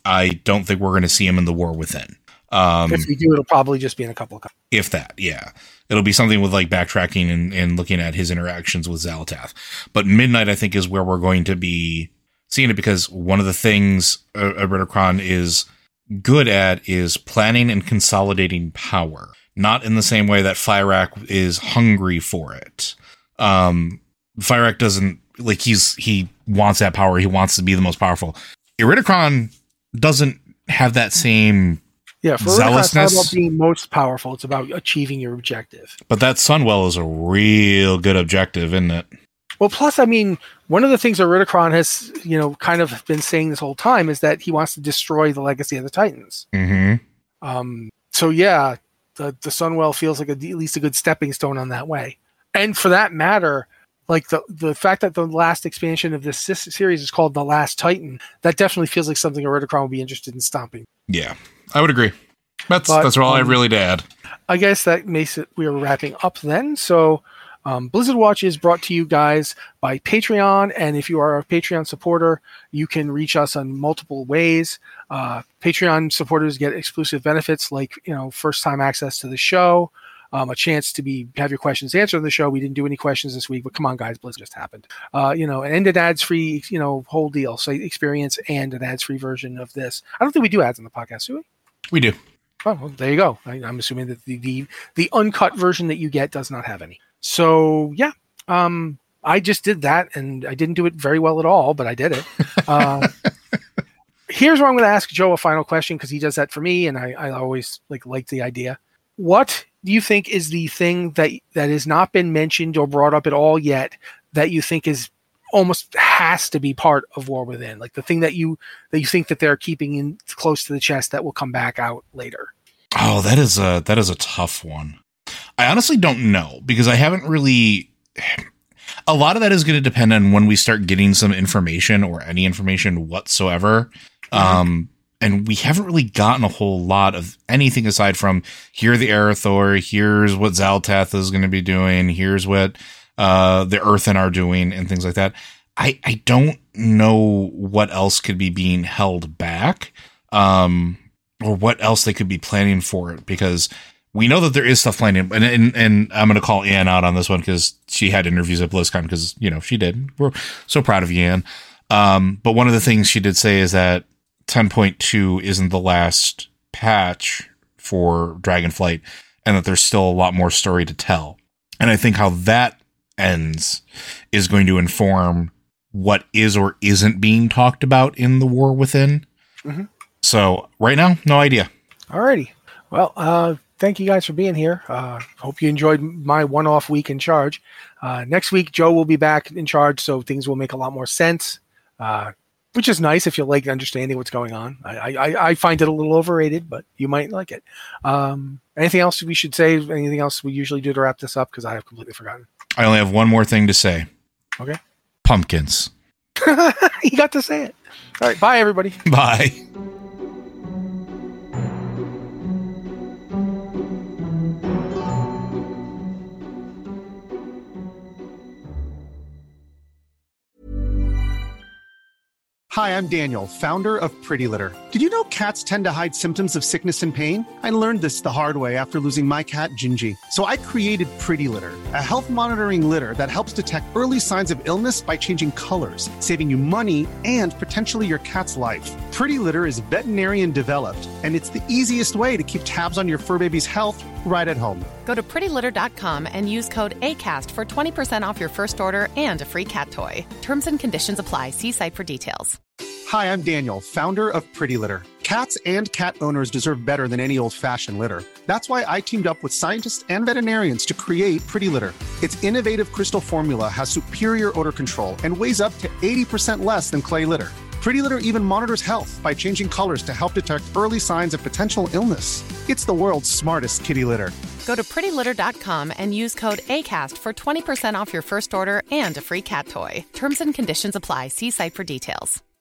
Speaker 2: I don't think we're going to see him in the War Within. Um,
Speaker 1: if we do, it'll probably just be in a couple of.
Speaker 2: If that, yeah, it'll be something with like backtracking and, and looking at his interactions with Xal'atath. But Midnight, I think, is where we're going to be seeing it, because one of the things uh, Iridikron is good at is planning and consolidating power. Not in the same way that Fyrakk is hungry for it. Um, Fyrakk doesn't like he's he wants that power. He wants to be the most powerful. Iridikron doesn't have that same.
Speaker 1: Yeah, for Iridikron, it's not about being most powerful. It's about achieving your objective.
Speaker 2: But that Sunwell is a real good objective, isn't it?
Speaker 1: Well, plus, I mean, one of the things Iridikron has, you know, kind of been saying this whole time is that he wants to destroy the legacy of the Titans.
Speaker 2: Mm-hmm.
Speaker 1: Um, so, yeah, the, the Sunwell feels like a, at least a good stepping stone on that way. And for that matter, like the, the fact that the last expansion of this series is called The Last Titan, that definitely feels like something Iridikron would be interested in stomping.
Speaker 2: Yeah, I would agree. That's
Speaker 1: but,
Speaker 2: that's all um, I really to add.
Speaker 1: I guess that makes it, we are wrapping up then. So um, Blizzard Watch is brought to you guys by Patreon. And if you are a Patreon supporter, you can reach us on multiple ways. Uh, Patreon supporters get exclusive benefits like, you know, first time access to the show, um, a chance to be have your questions answered on the show. We didn't do any questions this week, but come on, guys, Blizzard just happened. Uh, you know, and an ads free, you know, whole deal. So experience and an ads free version of this. I don't think we do ads on the podcast, do we?
Speaker 2: We do.
Speaker 1: Oh, well, there you go. I, I'm assuming that the, the the uncut version that you get does not have any. So yeah, um, I just did that, and I didn't do it very well at all, but I did it. Uh, here's where I'm going to ask Joe a final question, because he does that for me, and I, I always like like the idea. What do you think is the thing that that has not been mentioned or brought up at all yet that you think is almost has to be part of War Within, like the thing that you that you think that they're keeping in close to the chest that will come back out later?
Speaker 2: Oh, that is a that is a tough one. I honestly don't know, because I haven't really. A lot of that is going to depend on when we start getting some information or any information whatsoever. Mm-hmm. Um, and we haven't really gotten a whole lot of anything aside from here, the Arathor, here's what Xal'atath is going to be doing, here's what uh, the Earthen are doing, and things like that. I, I don't know what else could be being held back, um, or what else they could be planning for it, because we know that there is stuff planning, and and, and I'm going to call Ann out on this one because she had interviews at BlizzCon, because, you know, she did. We're so proud of you, Ann. Um, but one of the things she did say is that ten point two isn't the last patch for Dragonflight, and that there's still a lot more story to tell. And I think how that ends is going to inform what is or isn't being talked about in the War Within. Mm-hmm. So right now, no idea.
Speaker 1: Alrighty. Well, uh, thank you guys for being here. Uh, hope you enjoyed my one-off week in charge. Uh, next week, Joe will be back in charge, so things will make a lot more sense, uh, which is nice if you like understanding what's going on. I, I, I find it a little overrated, but you might like it. Um, anything else we should say? Anything else we usually do to wrap this up? Because I have completely forgotten.
Speaker 2: I only have one more thing to say.
Speaker 1: Okay.
Speaker 2: Pumpkins.
Speaker 1: You got to say it. All right. Bye, everybody.
Speaker 2: Bye.
Speaker 7: Hi, I'm Daniel, founder of Pretty Litter. Did you know cats tend to hide symptoms of sickness and pain? I learned this the hard way after losing my cat, Gingy. So I created Pretty Litter, a health monitoring litter that helps detect early signs of illness by changing colors, saving you money and potentially your cat's life. Pretty Litter is veterinarian developed, and it's the easiest way to keep tabs on your fur baby's health right at home.
Speaker 8: Go to pretty litter dot com and use code ACAST for twenty percent off your first order and a free cat toy. Terms and conditions apply. See site for details.
Speaker 7: Hi, I'm Daniel, founder of Pretty Litter. Cats and cat owners deserve better than any old-fashioned litter. That's why I teamed up with scientists and veterinarians to create Pretty Litter. Its innovative crystal formula has superior odor control and weighs up to eighty percent less than clay litter. Pretty Litter even monitors health by changing colors to help detect early signs of potential illness. It's the world's smartest kitty litter.
Speaker 8: Go to pretty litter dot com and use code ACAST for twenty percent off your first order and a free cat toy. Terms and conditions apply. See site for details.